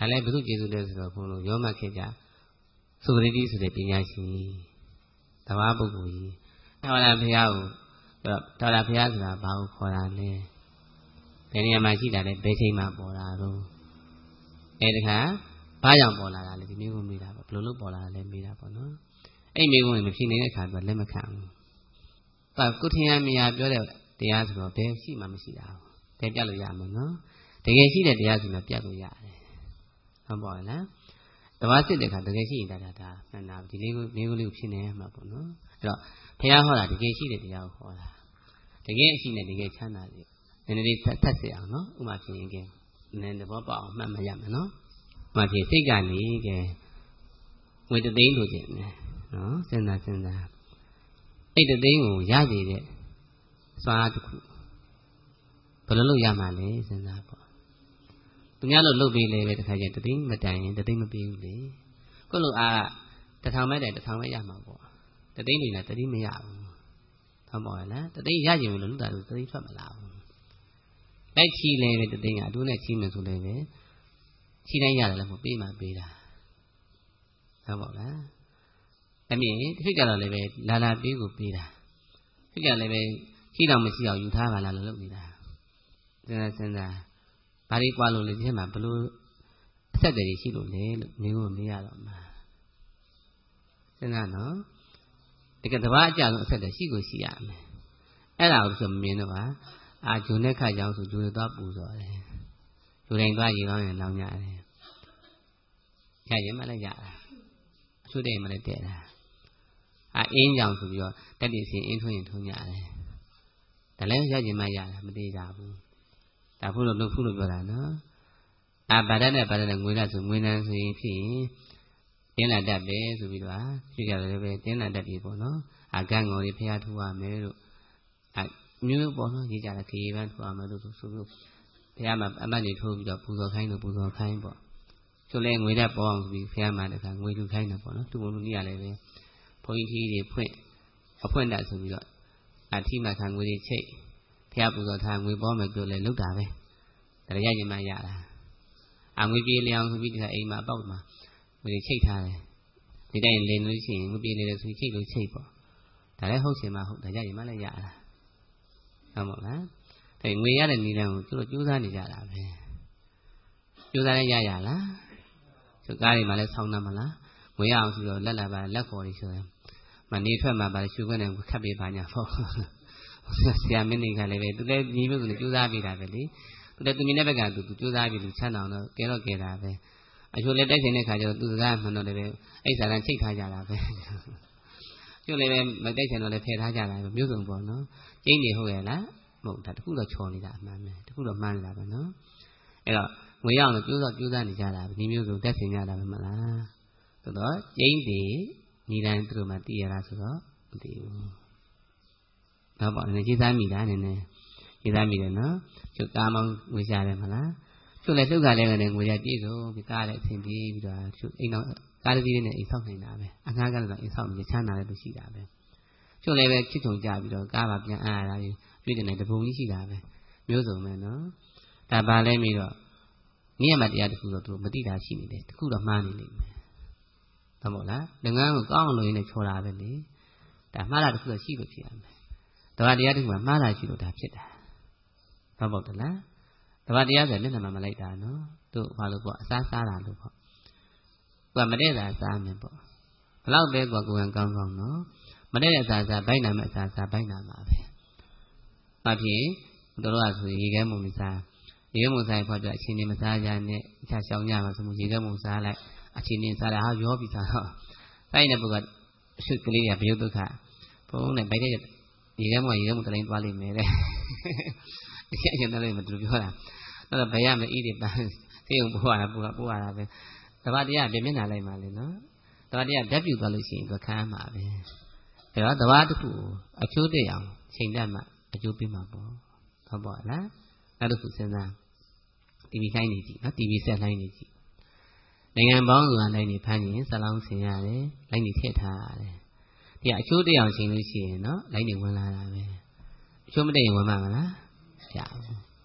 ဒါလည်းဘုသူကျေးဇူးလဲဆိုတော့ဘုန်းလို့ရောမခေကြသုခရတိဆိုတဲ့ပညာရှင်တဘာပုဂ္ဂိုလ်ကြီးထာဝရဘုရားကိုထာဝရဘုရားဆိုတာဘာကိုခေါ်တာလဲဘယ်နေရာမှာရှိတာလဲဘယ်ချိန်မှာပေါ်လာတော့အဲတခါဘာကြောင့်ပေါ်လာတာလဲဒီမျိုးကိုမေးတာပေါ့ဘယ်လိုလုပ်ပေါ်လာတာလဲမေးတာပေါ့နော်အဲ့မျိုးကိုမဖြေနိုင်တဲ့အခါကျတော့လက်မခံဘူး။ဒါကုထင်ရမရပြောတဲ့တရားဆိုတော့ဘယ်ရှိမှမရှိတာဘူး။ဘယ်ပြတ်လို့ရမှာနော်။တကယ်ရှိတဲ့တရားဆိုတော့ပြတ်လို့ရတယ်။ဟုတ်ပါလား။တဘာစစ်တဲ့အခါတကယ်ရှိရင်ဒါဒါဒါမှန်တာဒီလေးကိုမျိုးလေးကိုဖြစ်နေမှာပေါ့နော်။အဲ့တော့ဘုရားဟောတာတကယ်ရှိတဲ့တရားကိုဟောတာ။တကယ်အရှိနဲ့တကယ်ချမ်းသာတယ်။နည်းနည်းလေးထပ်စေအောင်နော်။ဥမာဖြစ်ရင်ကဲနည်းသဘောပေါက်အောင်မှတ်မရမယ်နော်။ဥမာဖြစ်စိတ်ကနေကဲငွေတသိန်းလိုချင်တယ်နော်စဉ်းစားစဉ်းစားအဲ့တသိန်းကိုရကြတဲ့စွာတစ်ခုဘယ်လိုလုပ်ရမှာလဲစဉ်းစားပေါ့သူများလို့လုပ်ပေးလေပဲတခါကျတသိန်းမတိုင်ရင်တသိန်းမပေးဘူးလေကိုလိုအားတထောင်မဲ့တိုင်တထောင်ပဲရမှာပေါ့တသိန်းနေလားတသိန်းမရဘူးဟုတ်ပါရဲ့လားတသိန်းရကြရင်လို့လူသားတို့တသိန်းထွက်မလာဘူးလိုက်ချီလေပဲတသိန်းကအတူနဲ့ချီမယ်ဆိုလည်းပဲချီတိုင်းရတယ်လည်းမပေးမှပေးတာဟုတ်ပါလားအမြင်တစ်ခါကြတော့လည်းပဲလာလာပေးကိုပေးတာတစ်ခါလည်းပဲရှိတော့မရှိအောင်ယူထားပါလားလို့လုပ်နေတာစဉ်းစားစဉ်းစားဘာတွေကွာလို့လဲဒီထဲမှာဘလို့အဆက်တွေရှိလို့လဲလို့မျိုးကိုမေးရတော့မှာစဉ်းစားနော်တကယ်တဘာအကြဆုံးအဆက်တွေရှိကိုရှိရမယ်အဲ့ဒါကိုဆိုမမြင်တော့ပါအာဂျုံနဲ့ခါကြောင်ဆိုဂျုံသွားပူစော်တယ်ဂျုံတိုင်းသွားရေကောင်းရင်လောင်းကြတယ်ခါရင်မလည်းရတာအချို့တည်းမလည်းတဲ့တာအာအင်းကြောင်ဆိုပြီးတော့တက်တည်စီအင်းထွင်းရင်ထုံးကြတယ်ဒါလည်းရကြင်မှရတာမသေးကြဘူးဒါဖို့လို့လို့ဖို့လို့ပြောတာနော်အာဗာဒနဲ့ဗာဒနဲ့ငွေလာဆိုငွေနန်းဆိုရင်ဖြစ်ရင်တင်းလာတတ်ပဲဆိုပြီးတော့ဖြစ်ကြတယ်ပဲတင်းလာတတ်ပြီပေါ့နော်အာကန့်ငေါ်လေးဖျားထူရမယ်လို့အာမျိုးပေါ့နော်ရေးကြတာခေပန်းထူရမယ်လို့ဆိုလို့ဖျားမှာအမတ်နေထိုးပြီးတော့ပူဇော်ခိုင်းလို့ပူဇော်ခိုင်းပေါ့ဆိုလဲငွေတက်ပေါ်အောင်ဆိုပြီးဖျားမှာတခါငွေလူခိုင်းတယ်ပေါ့နော်သူ့ဘုံလူကြီးရလည်းပဲဘုန်းကြီးတွေဖွင့်အဖွင့်တတ်ဆိုပြီးတော့အထိမှခံငွေတွေချိတ်ဖျားပူဇော်ထားငွေပေါ်မယ်ပြောလဲလုတ်တာပဲဒါရရမှရတာအငွေပြေးလျောင်းဆိုပြီးဒီကအိမ်မှာအပေါက်မှာငွေတွေချိတ်ထားတယ်ဒီတိုင်းလင်းလို့ရှိရင်ငွေပြေးနေတယ်ဆိုချိတ်လို့ချိတ်ပေါ့ဒါလည်းဟုတ်ချင်မှဟုတ်ဒါရရမှလည်းရတာဟုတ်မို့လားဒါငွေရတဲ့နေလမ်းကိုသူတို့ကြိုးစားနေကြတာပဲကြိုးစားလည်းရရလားသူကားတွေမှာလည်းဆောင်းတာမလားငွေရအောင်ဆိုတော့လက်လာပါလက်ခေါ်နေဆိုရင်မနေထွက်မှာပါရှုခွင့်နဲ့ခတ်ပေးပါညာပေါ့ဆရာမင်းတွေကလည်းပဲသူလည်းညီမျိုးဆိုကြိုးစားပေးတာပဲလေသူလည်းသူမြင်တဲ့ဘက်ကသူကြိုးစားပြီးလူချမ်းအောင်တော့ကဲတော့ကဲတာပဲအချို့လည်းတိုက်ဆိုင်တဲ့ခါကျတော့သူစကားမှန်တော့လည်းပဲအဲ့စာတန်းချိတ်ထားကြတာပဲကျို့လည်းပဲမတိုက်ဆိုင်တော့လည်းဖယ်ထားကြတာပဲမျိုးစုံပေါ့နော်ကျင်းနေဟုတ်ရဲ့လားမဟုတ်ဒါတခုတော့ချော်နေတာအမှန်ပဲတခုတော့မှန်းနေတာပဲနော်အဲ့တော့ငွေရအောင်လို့ကြိုးစားကြိုးစားနေကြတာပဲဒီမျိုးစုံတက်ဆင်ကြတာပဲမလားဆိုတော့ကျင်းတွေညီတိုင်းသူတို့မှတည်ရတာဆိုတော့မတည်ဘူးတော့ပေါ့နည်းကြည်သားမိတာနည်းနည်းကြည်သားမိတယ်နော်ကျုပ်ကားမောင်းငွေကြတယ်မလားကျုပ်လည်းလှုပ်ကားလည်းလည်းငွေရပြည့်စုံပြီးကားလည်းအဆင်ပြေပြီးတော့ကျုပ်အိမ်တော့ကားတစ်စီးနဲ့အိမ်ဆောက်နေတာပဲအငှားကားလည်းအိမ်ဆောက်နေချမ်းသာလည်းသူရှိတာပဲကျုပ်လည်းပဲချစ်ချုံကြပြီးတော့ကားပါပြန်အားရတာပြည်တယ်တပုံကြီးရှိတာပဲမျိုးစုံပဲနော်ဒါပါလဲပြီးတော့မြင့်ရမတရားတစ်ခုတော့သူမသိတာရှိနေတယ်တစ်ခုတော့မှားနေလိမ့်မယ်ဟုတ်မို့လားငငန်းကိုကောင်းအောင်လုပ်ရင်းနဲ့ချော်တာပဲလေဒါမှားတာတစ်ခုတော့ရှိလို့ဖြစ်ရမယ်တဘာတရားတစ်ခုကမှားတာရှိလို့ဒါဖြစ်တာဟုတ်ပေါ့တလားတဘာတရားဆိုမျက်နှာမှာမလိုက်တာနော်သူ့ဘာလို့ပေါ့အစားစားတာလို့ပေါ့သူကမတည့်တာစားမယ်ပေါ့ဘလောက်ပဲကွာကိုယ်ကကောင်းကောင်းနော်မတည့်တဲ့အစားစားဘိုက်နာမဲ့အစားစားဘိုက်နာမှာပဲအဖြစ်တို့ကဆိုရေခဲမုံမစားရေခဲမုံစားရင်ပေါ့တော့အချင်းချင်းမစားကြနဲ့အခြားရှောင်းကြမှာဆိုမှုရေခဲမုံစားလိုက်အချင်းချင်းစားတာဟာရောပြီးစားတော့တိုင်းတဲ့ပုဂ္ဂိုလ်ကအရှုပ်ကလေးရဘယုတ်ဒုက္ခဘုံနဲ့ဗိုက်တဲ့ရေခဲမုံရေခဲမုံတလိုင်းသွားလိမ့်မယ်တဲ့အချင်းချင်းတလိုင်းမတူပြောတာတော့ဘယ်ရမအေးတွေပန်းဆေးုံပို့ရတာပို့ပို့ရတာပဲတပတ်တရားပြမျက်နှာလိုက်ပါလေနော်တပတ်တရားဓာတ်ပြူသွားလို့ရှိရင်သူခံရမှာပဲအဲတော့တပတ်တစ်ခုအကျိုးတည်အောင်ချိန်တတ်မှအကျိုးပေးမှာပေါ့ဟုတ်ပါလားနောက်တစ်ခုစဉ်းစားတီဗီခိုင်းနေကြည့်နော်တီဗီဆက်လိုင်းနေကြည့်နိုင်ငံပေါင်းစုံကလိုင်းနေဖမ်းရင်ဆက်လောင်းဆင်ရတယ်လိုင်းနေထည့်ထားရတယ်ဒီအကျိုးတည်အောင်ချိန်လို့ရှိရင်နော်လိုင်းနေဝင်လာတာပဲအကျိုးမတည်ရင်ဝင်မှာမလားကြာဘူးကျ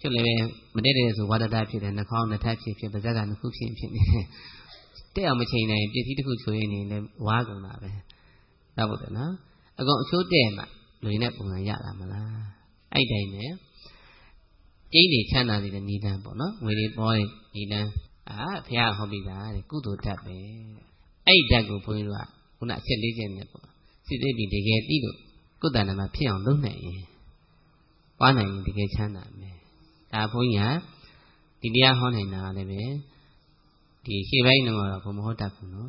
ကျလည်းပဲမတည့်တဲ့ဆိုဝါဒတာဖြစ်တယ်နှာခေါင်းနှစ်ထပ်ဖြစ်ဖြစ်ပါးစပ်ကနှစ်ခုဖြစ်ဖြစ်နေတဲ့အောင်မချိန်နိုင်ပစ္စည်းတစ်ခုချိုးရင်းနေလဲဝါကုန်တာပဲတော့ဟုတ်တယ်နော်အကောင်အချိုးတဲ့မှလူရင်းနဲ့ပုံစံရတာမလားအဲ့တိုင်းပဲကျိန်းတွေချမ်းသာစေတဲ့နိဒန်းပေါ့နော်ငွေတွေပေါ်တဲ့နိဒန်းအာဘုရားဟောပြီးသားတဲ့ကုသိုလ်ဓာတ်ပဲအဲ့ဓာတ်ကိုဘုန်းကြီးတို့ကခုနအချက်လေးချက်နဲ့ပေါ့စစ်စစ်ပြီးတကယ်ပြီးလို့ကုသဏမှာဖြစ်အောင်လုပ်နိုင်ရင်ပွားနိုင်ရင်တကယ်ချမ်းသာမယ်ဒါဘုန်းကြီးကဒီတရားဟောနိုင်တာလည်းပဲဒီရှေ့ပိုင်းတော့ဘုံမဟုတ်တတ်ဘူးနော်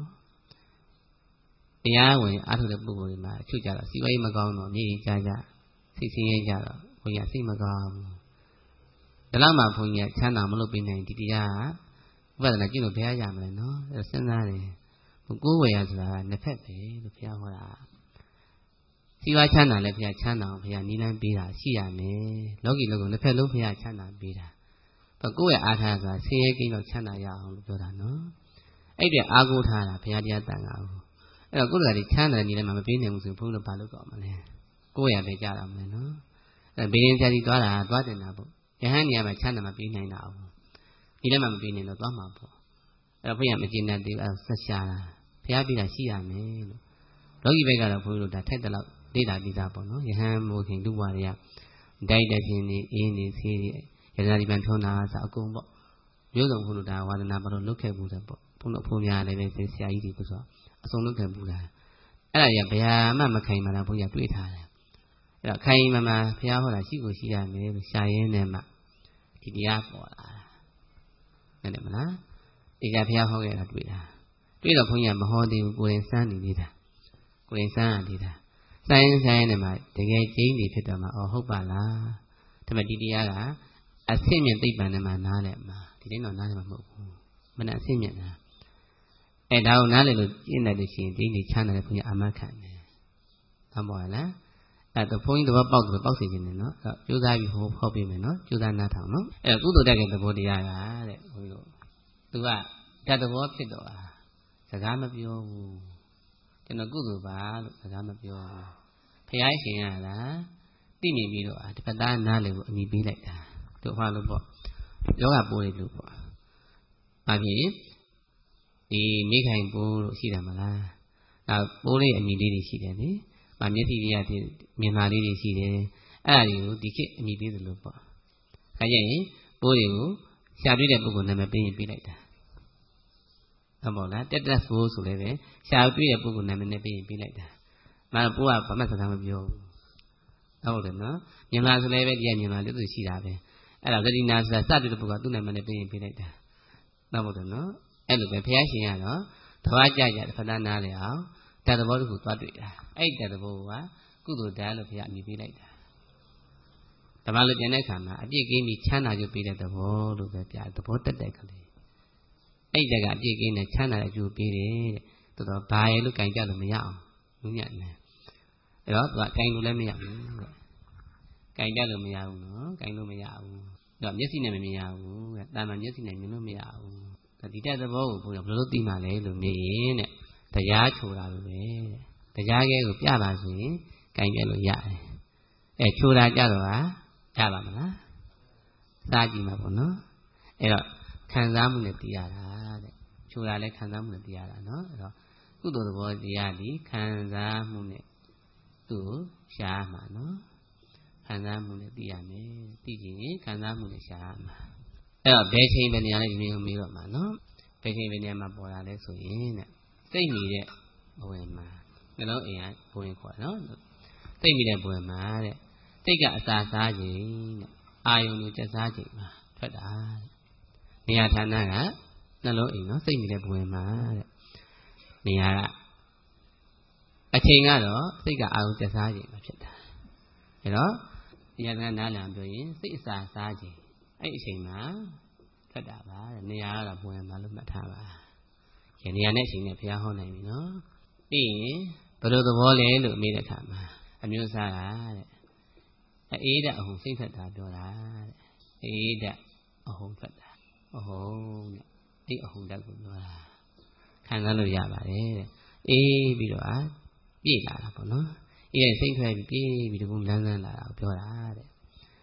တရားဝင်အားထုတ်တဲ့ပုဂ္ဂိုလ်တွေမှာအချုပ်ကြတော့စီဝိုင်းမကောင်းတော့မြေကြီးကြကြစိတ်ဆင်းရဲကြတော့ဘုန်းကြီးစိတ်မကောင်းဘူးဒါလောက်မှဘုန်းကြီးကချမ်းသာမလုပ်ပေးနိုင်ဒီတရားကဥပဒနာကျင့်လို့ဘယ်ရရမလဲနော်စဉ်းစားတယ်ကိုယ်ဝယ်ရဆိုတာနှစ်ဖက်ပဲလို့ဘုရားဟောတာစီဝါချမ်းသာလည်းဘုရားချမ်းသာအောင်ဘုရားနီးလန်းပေးတာရှိရမယ်လောကီလောကနှစ်ဖက်လုံးဘုရားချမ်းသာပေးတာကိုယ့်ရဲ့အားထားဆိုတာဆင်းရဲကိန်းတော့ချမ်းသာရအောင်လို့ပြောတာနော်အဲ့ဒီအားကိုးထားတာဘုရားတရားတန်ခါဘူးအဲ့တော့ကိုယ့်ကလေးချမ်းသာနေလည်းမပေးနိုင်ဘူးဆိုဘုန်းတော်ဘာလို့ကောက်မလဲကိုယ့်ရပဲကြတာမလဲနော်အဲ့ဘေးရင်ဆရာကြီးသွားတာသွားတင်တာပေါ့ယဟန်နေရာမှာချမ်းသာမပေးနိုင်တာဘူးဒီလည်းမှမပေးနိုင်တော့သွားမှာပေါ့အဲ့တော့ဘုရားမကျင်တဲ့အဲ့ဆက်ရှာတာဘုရားပြတာရှိရမယ်လို့လောကီဘက်ကတော့ဘုန်းကြီးတို့ဒါထိုက်တဲ့လောက်လေ့လာပြီးသားပေါ့နော်ယဟန်မိုးခင်လူဘွားတွေကဒိုက်တဲ့ခြင်းနေအင်းနေဆေးတွေရတနာဒီပန်ထုံးတာစအကုန်ပေါ့မျိုးစုံဘုလို့ဒါဝါဒနာဘာလို့လုတ်ခဲ့ဘူးတဲ့ပေါ့ဘုလို့ဖုံများလည်းပဲဆရာကြီးတွေဆိုအစုံလုတ်ခဲ့ဘူးလားအဲ့ဒါကြီးဘယ်မှမခိုင်မှလားဘုရားတွေးထားတယ်အဲ့တော့ခိုင်မှမှဘုရားဟောတာရှိကိုရှိရမယ်လို့ရှာရင်းနဲ့မှဒီတရားပေါ်လာတာနဲ့မလားဒီကဘုရားဟောခဲ့တာတွေ့တာတွေ့တော့ဘုန်းကြီးကမဟောသေးဘူးကိုယ်ရင်စမ်းနေသေးတာကိုယ်ရင်စမ်းရသေးတာဆိုင်ဆိုင်နဲ့မှတကယ်ကျင်းနေဖြစ်တော့မှအော်ဟုတ်ပါလားဒါပေမဲ့ဒီတရားကအဆင့်မြင့်သိပ္ပံနဲ့မှနားလဲမှာဒီတိုင်းတော့နားလဲမှာမဟုတ်ဘူးမနဲ့အဆင့်မြင့်တာအဲဒါကိုနားလဲလို့ကျင့်တယ်လို့ရှိရင်ဒီနေ့ချမ်းသာတဲ့ဘုရားအာမခံတယ်မှန်ပါလားအဲတော့ဘုန်းကြီးသဘောပေါက်တယ်ပေါက်စီခြင်းနဲ့နော်အဲကြိုးစားပြီးဟောဟောပေးမယ်နော်ကြိုးစားနားထောင်နော်အဲကုသိုလ်တက်တဲ့သဘောတရားကတဲ့ဘုန်းကြီးတို့သူကဓာတ်သဘောဖြစ်တော့စကားမပြောဘူးကျွန်တော်ကုသိုလ်ပါလို့စကားမပြောဘူးဖျားရှင်ရလားသိနေပြီးတော့တပတ်သားနားလေကိုအမိပေးလိုက်တာတို့ဟောလို့ပေါ့ယောဂပိုးတွေလို့ပေါ့အပြင်ဒီမိခိုင်ပိုးလို့ရှိတယ်မလားအဲပိုးလေးအမိလေးတွေရှိတယ်လေမမျက်စိတွေကမြင်လာလေးတွေရှိတယ်အဲ့ဒါတွေကိုဒီခေတ်အမိပေးသလိုပေါ့အဲကြရင်ပိုးတွေကိုရှားပြတဲ့ပုဂ္ဂိုလ်နာမည်ပေးရင်ပေးလိုက်တာဟုတ်ပါလားတက်တက်ဆိုဆိုလည်းပဲရှားပြတဲ့ပုဂ္ဂိုလ်နာမည်နဲ့ပေးရင်ပေးလိုက်တာမပိုးကဘာမှစကားမပြောဘူးဟုတ်တယ်နော်မြင်လာဆိုလည်းပဲဒီကမြင်လာလို့သူရှိတာပဲအဲ့ဒါဂတိနာဆိုတာစတဲ့ပုဂ္ဂိုလ်ကသူ့နာမည်နဲ့ပေးရင်ပေးလိုက်တာဟုတ်တယ်နော်အဲ့လိုပဲဘုရားရှင်ကတော့တဘာကြကြဖသနာလေအောင်တတ်သဘောတခုသွားတွေ့တာအဲ့တတ်သဘောကကုသိုလ်တရားလို့ဘုရားအမည်ပေးလိုက်တာဓမ္မလို့ပြန်တဲ့အခါမှာအပြည့်ကင်းပြီးချမ်းသာကြပေးတဲ့သဘောလို့ပဲပြသဘောတက်တဲ့ကလေးအဲ့တကအပြည့်ကင်းနဲ့ချမ်းသာတဲ့အကျိုးပေးတယ်တဲ့တော်တော်ဘာရဲ့လို့ကြင်ကြလို့မရအောင်လူညံ့နေအဲ့တော့သူကကြင်လို့လည်းမရဘူးတဲ့ကြင်ကြလို့မရဘူးနော်ကြင်လို့မရဘူးတော့မျက်စိနဲ့မမြင်ရဘူးတဲ့တာမန်မျက်စိနဲ့မြင်လို့မရဘူးဒီတဲ့သဘောကိုဘုရားဘယ်လိုသိမှလဲလို့မြင်ရင်တဲ့တရားချိုတာလို့ပဲတဲ့တရားကဲကိုပြပါဆိုရင်ကြင်ပြလို့ရတယ်အဲချိုတာကြတော့ရပါမလားစားကြည့်မှာပေါ့နော်အဲ့တော့ခံစားမှုနဲ့သိရတာတဲ့ချိုတာလည်းခံစားမှုနဲ့သိရတာနော်အဲ့တော့ကုသိုလ်သဘောတရားဒီခံစားမှုနဲ့သူ့ရှားမှာနော်ခံစားမှုနဲ့သိရမယ်သိကြရင်ခံစားမှုနဲ့ရှားမှာအဲ့တော့ဘယ်ချိန်ဘယ်နေရာလဲဒီမျိုးမေးတော့မှာနော်ဘယ်ချိန်ဘယ်နေရာမှာပေါ်လာလဲဆိုရင်တဲ့စိတ်နေတဲ့ဘဝင်မှာနှလုံးအိမ်ကဘဝင်ခေါ်နော်စိတ်နေတဲ့ဘဝင်မှာတဲ့စိတ်ကအစာစားခြင်းတဲ့အာယုံကိုကျက်စားခြင်းမှာထွက်တာတဲ့နေရာဌာနကနှလုံးအိမ်နော်စိတ်နေတဲ့ဘဝင်မှာတဲ့နေရာကအချိန်ကတော့စိတ်ကအာယုံကျက်စားခြင်းမှာဖြစ်တာအဲ့တော့ဒီကနားလည်ပြောရင်စိတ်အစာစားခြင်းအဲ့အချိန်မှာထွက်တာပါတဲ့နေရာကတော့ဘဝင်မှာလို့မှတ်ထားပါဒီနေရာနဲ့အချိန်နဲ့ဘုရားဟောနိုင်ပြီနော်ပြီးရင်ဘယ်လိုသဘောလဲလို့မေးတဲ့အခါမှာအမျိုးသားကတဲ့အေးတဲ့အဟုန်စိတ်ထွက်တာပြောတာတဲ့အေးတဲ့အဟုန်ထွက်တာအဟုတ်တဲ့အဲ့အဟုန်တက်ကိုပြောတာခံစားလို့ရပါတယ်တဲ့အေးပြီးတော့အာပြည့်လာတာပေါ့နော်အေးစိတ်ထွက်ပြီးပြည့်ပြီးဒီကုန်းလန်းလန်းလာတာကိုပြောတာတဲ့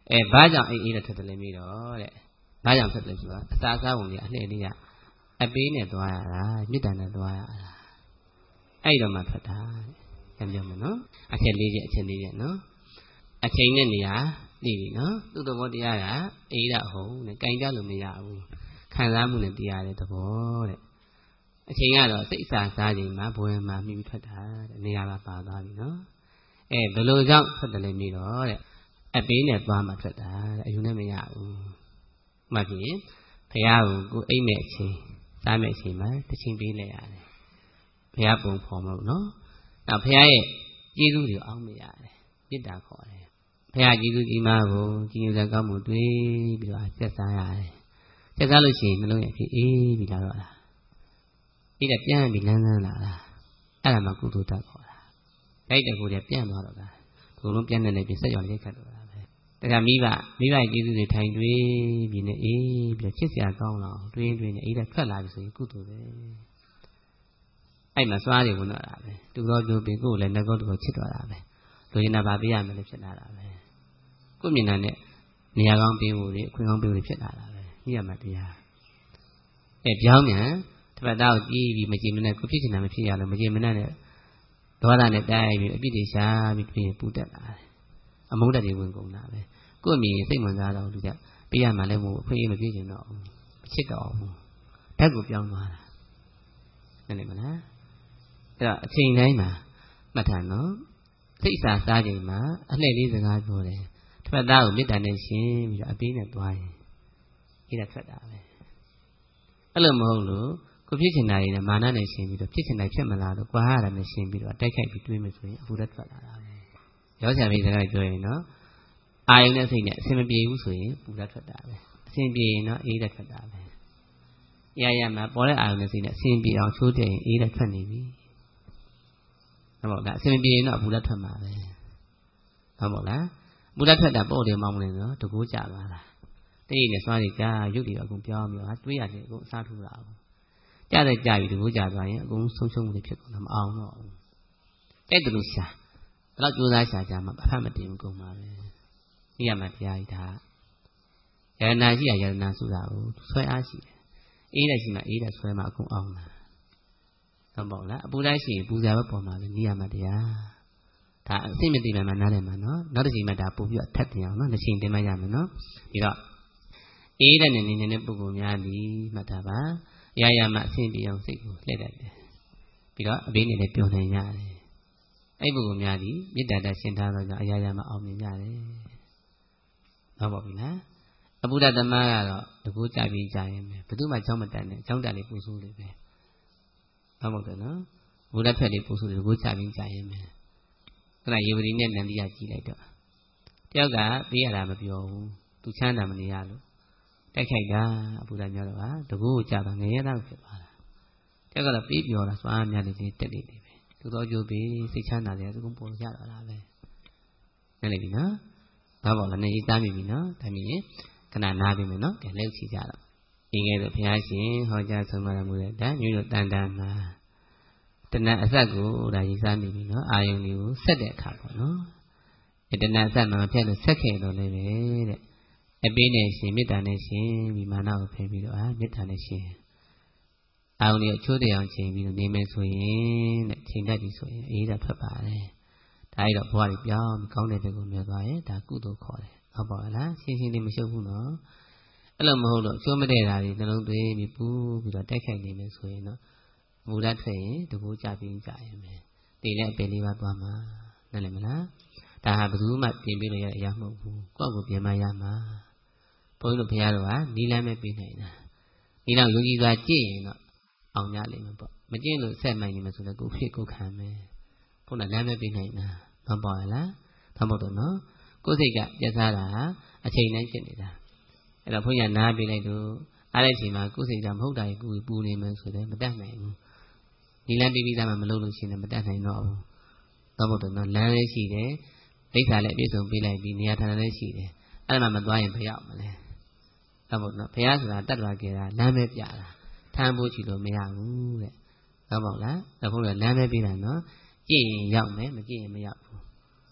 အဲဘာကြောင့်အေးအေးနဲ့ထွက်တယ်လဲပြီးတော့တဲ့ဘာကြောင့်ထွက်တယ်ဆိုတော့အစာစားပုံကြီးအလှည့်လေးကအပေးနဲ့သွားရတာမြစ်တန်နဲ့သွားရတာအဲ့တော့မှထွက်တာပြန်ပြောမယ်နော်အချက်လေးချက်အချက်လေးချက်နော်အချိန်နဲ့နေရာသိပြီနော်သူ့သဘောတရားကအေးရဟုတ်နဲ့ကြိုင်ကြလို့မရဘူးခံစားမှုနဲ့တရားတဲ့သဘောတဲ့အချိန်ကတော့စိတ်စာစားချိန်မှာဘွယ်မှာမြည်ထွက်တာတဲ့နေရာကပါသွားပြီနော်အဲဘယ်လိုကြောင့်ထွက်တယ်လဲပြီးတော့တဲ့အပေးနဲ့သွားမှထွက်တာတဲ့အယူနဲ့မရဘူးမှတ်ပြီဘုရားကိုကိုအိမ်မဲ့အချိန်စားမဲ့အချိန်မှာတချင်းပေးလိုက်ရတယ်ဘုရားပုံဖော်မလို့နော်နောက်ဘုရားရဲ့ကျေးဇူးတွေအောင်းမရတယ်မေတ္တာခေါ်တယ်ဘုရားကျေးဇူးကြီးမားကိုကြီးညိုစကားမှုတွေးပြီးတော့ဆက်စားရတယ်ဆက်စားလို့ရှိရင်နှလုံးရဲ့ဖြစ်အေးပြီးလာတော့လားအေးတဲ့ပြန်ပြီးလန်းလန်းလာတာအဲ့ဒါမှကုသိုလ်တတ်ခေါ်တာတိုက်တဲ့ကိုယ်တည်းပြန်သွားတော့တာဒီလိုလုံးပြန်နေနေပြီးဆက်ရောင်ရိတ်ခတ်တော့တာပဲဒါကမိဘမိဘကျေးဇူးတွေထိုင်တွေးပြီးနေအေးပြီးချစ်စရာကောင်းတော့တွေးတွေးနေအေးတဲ့ထွက်လာပြီဆိုရင်ကုသိုလ်ပဲအဲ့မှာစွားတွေဝင်တော့တာပဲသူတော်သူပြီးကိုယ်လည်းငကောတော့ချစ်တော့တာပဲလူရင်နာပါပေးရမယ်လို့ဖြစ်လာတာပဲကိုယ်မြင်တာနဲ့နေရာကောင်းပေးဖို့တွေအခွင့်ကောင်းပေးဖို့ဖြစ်လာတာပဲညရမှာတရားအဲပြောင်းမြန်တစ်ပတ်သားကိုကြည့်ပြီးမကြည့်မနဲ့ကိုဖြစ်ချင်တာမဖြစ်ရလို့မကြည့်မနဲ့ဒေါသနဲ့တိုက်ပြီးအပြစ်တွေရှားပြီးပြင်ပူတက်လာတယ်အမုန်းတက်တွေဝင်ကုန်တာပဲကိုယ်မြင်စိတ်ဝင်စားတော့လူကပေးရမှလည်းမဟုတ်အခွင့်အရေးမပြေချင်တော့ဘူးမချစ်တော့ဘူးဓာတ်ကိုပြောင်းသွားတာနားလည်မလားအဲ့တော့အချိန်တိုင်းမှာမှတ်ထားနော်စိတ်စာစားချိန်မှာအလှည့်လေးစကားပြောတယ်တစ်ပတ်သားကိုမေတ္တာနဲ့ရှင်းပြီးတော့အပေးနဲ့သွားရင်ဒီကထွက်တာပဲအဲ့လိုမဟုတ်လို့ကိုဖြစ်ချင်တာတွေနဲ့မာနနဲ့ရှင်းပြီးတော့ဖြစ်ချင်တာဖြစ်မလားလို့ကြွားရတာနဲ့ရှင်းပြီးတော့တိုက်ခိုက်ပြီးတွေးမယ်ဆိုရင်အပူဓာတ်ထွက်လာတာပဲရောဆရာကြီးစကားပြောရင်နော်အာယုန်နဲ့စိတ်နဲ့အဆင်မပြေဘူးဆိုရင်ပူဓာတ်ထွက်တာပဲအဆင်ပြေရင်တော့အေးဓာတ်ထွက်တာပဲရရမှာပေါ်တဲ့အာယုန်နဲ့စိတ်နဲ့အဆင်ပြေအောင်ချိုးတဲ့ရင်အေးဓာတ်ထွက်နေပြီဟုတ်ပါ့လားအဆင်ပြေရင်တော့အပူဓာတ်ထွက်မှာပဲဟုတ်ပါ့လားအပူဓာတ်ထွက်တာပေါ့တယ်မောင်းနေတော့တကိုးကြသွားတာတိတ်နဲ့စွားတွေကြာရုပ်တွေအကုန်ပြောင်းပြီးတော့တွေးရတယ်အကုန်အစားထိုးတာဘူးကြတဲ့ကြာပြီတကိုးကြသွားရင်အကုန်ဆုံးရှုံးမှုတွေဖြစ်ကုန်တာမအောင်တော့ဘူးတဲ့တူရှာဘယ်တော့ကြိုးစားရှာကြမှာအဖတ်မတင်ဘူးကုန်ပါပဲဒီရမှာတရားကြီးဒါယရနာရှိရယရနာဆိုတာကိုဆွဲအားရှိတယ်အေးတဲ့ရှိမှအေးတဲ့ဆွဲမှအကုန်အောင်တာဟုတ်ပါ့လားအပူတိုင်းရှိရင်ပူဇာပဲပေါ်မှာပဲဒီရမှာတရားဒါအစိမ့်မသိမှမှနားလည်မှာနော်နောက်တစ်ချိန်မှဒါပို့ပြီးတော့ထပ်တင်အောင်နော်နှစ်ချိန်တင်မှရမယ်နော်ဒီတော့အေးတဲ့နေနေနေတဲ့ပုဂ္ဂိုလ်များဒီမှတ်တာပါရရမှအဆင်ပြေအောင်စိတ်ကိုလှည့်တတ်တယ်ပြီးတော့အဘေးနေလည်းပျော်နိုင်ရတယ်အဲ့ပုဂ္ဂိုလ်များဒီမေတ္တာတရှင်းထားတော့ကြောင့်အရာရာမှအောင်မြင်ရတယ်ဟုတ်ပါပြီလားအဘုဒ္ဓသမားကတော့တကူကြပြီးကြရင်ပဲဘယ်သူမှကြောင်းမတတ်နဲ့ကြောင်းတက်လေးပူဆိုးလေးပဲဟုတ်ပါတော့နော်ဘုရားဖက်လေးပူဆိုးလေးတကူကြပြီးကြရင်ပဲခဏယေဝရီနဲ့နန္ဒီယကြည့်လိုက်တော့တယောက်ကပေးရတာမပြောဘူးသူချမ်းသာမနေရလို့တိုက်ခိုက်တာအဘုရားပြောတော့ဟာတကူကိုကြတာငရဲသားဖြစ်သွားတာတယောက်ကတော့ပေးပြောတာစွမ်းများလေးချင်းတက်လေးတွေပဲသူတော်ကြိုးပြီးစိတ်ချမ်းသာတယ်သူကပေါ်ကြတော့တာပဲနားလည်ပြီနော်ဘာပေါ့လဲနေရေးသားမိပြီနော်ဒါမြင်ရင်ခဏနားပြီမယ်နော်ကဲလက်ချီကြတော့ဒီငယ်တော့ဘုရားရှင်ဟောကြားဆုံးမတော်မူတဲ့ဒါမျိုးတို့တန်တန်မှာတဏှာအဆက်ကိုဒါရေးစားမိပြီနော်အာယုန်လေးကိုဆက်တဲ့အခါပေါ့နော်အဲတဏှာအဆက်မှာမဖြတ်လို့ဆက်ခဲ့တော့လည်းပဲတဲ့အပေးနဲ့ရှင်မေတ္တာနဲ့ရှင်ပြီးမာနကိုဖယ်ပြီးတော့အာမေတ္တာနဲ့ရှင်အာယုန်လေးအချိုးတရားချိန်ပြီးတော့နေမယ်ဆိုရင်တဲ့ချိန်တတ်ပြီဆိုရင်အေးတာထွက်ပါတယ်ဒါအဲ့တော့ဘဝကြီးပြောင်းကောင်းတဲ့ဘက်ကိုမြတ်သွားရင်ဒါကုသိုလ်ခေါ်တယ်ဟုတ်ပါလားရှင်းရှင်းလေးမရှုပ်ဘူးနော်အဲ့လိုမဟုတ်လို့အကျိုးမတည့်တာတွေနှလုံးသွင်းပြီးပူပြီးတော့တိုက်ခိုက်နေမယ်ဆိုရင်တော့မူရထွက်ရင်တကူကြပြီးကြရင်ပဲတည်တဲ့အပင်လေးပါသွားမှာနားလည်မလားဒါဟာဘယ်သူမှပြင်ပေးလို့ရတဲ့အရာမဟုတ်ဘူးကိုယ့်ကိုပြင်မရမှာဘုန်းကြီးတို့ဘုရားတော်ကနီလန်းပဲပေးနိုင်တာဒီတော့ယုံကြည်စွာကြည့်ရင်တော့အောင်ကြလိမ့်မယ်ပေါ့မကြည့်လို့ဆက်မှန်နေမှာဆိုတော့ကိုဖြစ်ကိုခံမယ်ဘုန်းတော်လမ်းပဲပေးနိုင်တာမပေါ့ရလားမပေါ့တော့နော်ကိုယ်စိတ်ကပြတ်သားတာအချိန်တိုင်းဖြစ်နေတာအဲ့တော့ဘုန်းကြီးနားပေးလိုက်တော့အားတဲ့ချိန်မှာကိုယ်စိတ်ကမဟုတ်တာကိုပူနေမှဆိုတော့မတတ်နိုင်ဘူးဒီလမ်းပြီးပြီးသားမှမလုပ်လို့ရှိရင်မတတ်နိုင်တော့ဘူးတော့ဘုတော့နော်လမ်းလေးရှိတယ်ဒိဋ္ဌာလည်းပြည့်စုံပေးလိုက်ပြီးနေရာဌာနလည်းရှိတယ်အဲ့ဒါမှမသွားရင်ဘယ်ရောက်မလဲတော့ဘုတော့ဘုရားဆိုတာတတ်တော်ကြတာလမ်းပဲပြတာထမ်းဖို့ချီလို့မရဘူးတဲ့တော့ပေါ့လားတော့ဘုရားလမ်းပဲပြတာနော်ကြည့်ရင်ရောက်မယ်မကြည့်ရင်မရောက်ဘူး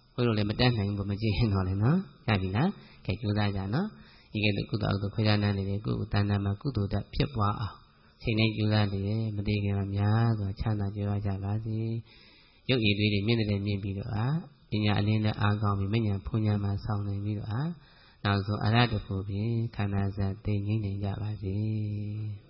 ဘုရားလည်းမတတ်နိုင်ဘူးမကြည့်ရင်တော့လေနော်ကြပြီလားကဲကြိုးစားကြနော်ဒီကဲကုသိုလ်အကုသိုလ်ခွဲခြားနိုင်နေတဲ့ကုသိုလ်တဏ္ဍာမှာကုသိုလ်ဓာတ်ဖြစ်ပွားအောင်ချိန်တိုင်းကြိုးစားနေတယ်မတည်ခင်မှာများစွာချမ်းသာကြွယ်ဝကြပါစေရုပ်ရည်တွေမြင့်တဲ့မြင့်ပြီးတော့အားပညာအလင်းနဲ့အားကောင်းပြီးမဉ္ဇဉ်ဖုန်ဉာဏ်မှာဆောင်းနိုင်ပြီးတော့အားနောက်ဆုံးအရဟတဖို့ဖြင့်ခန္ဓာစပ်သိငြိမ့်နေကြပါစေ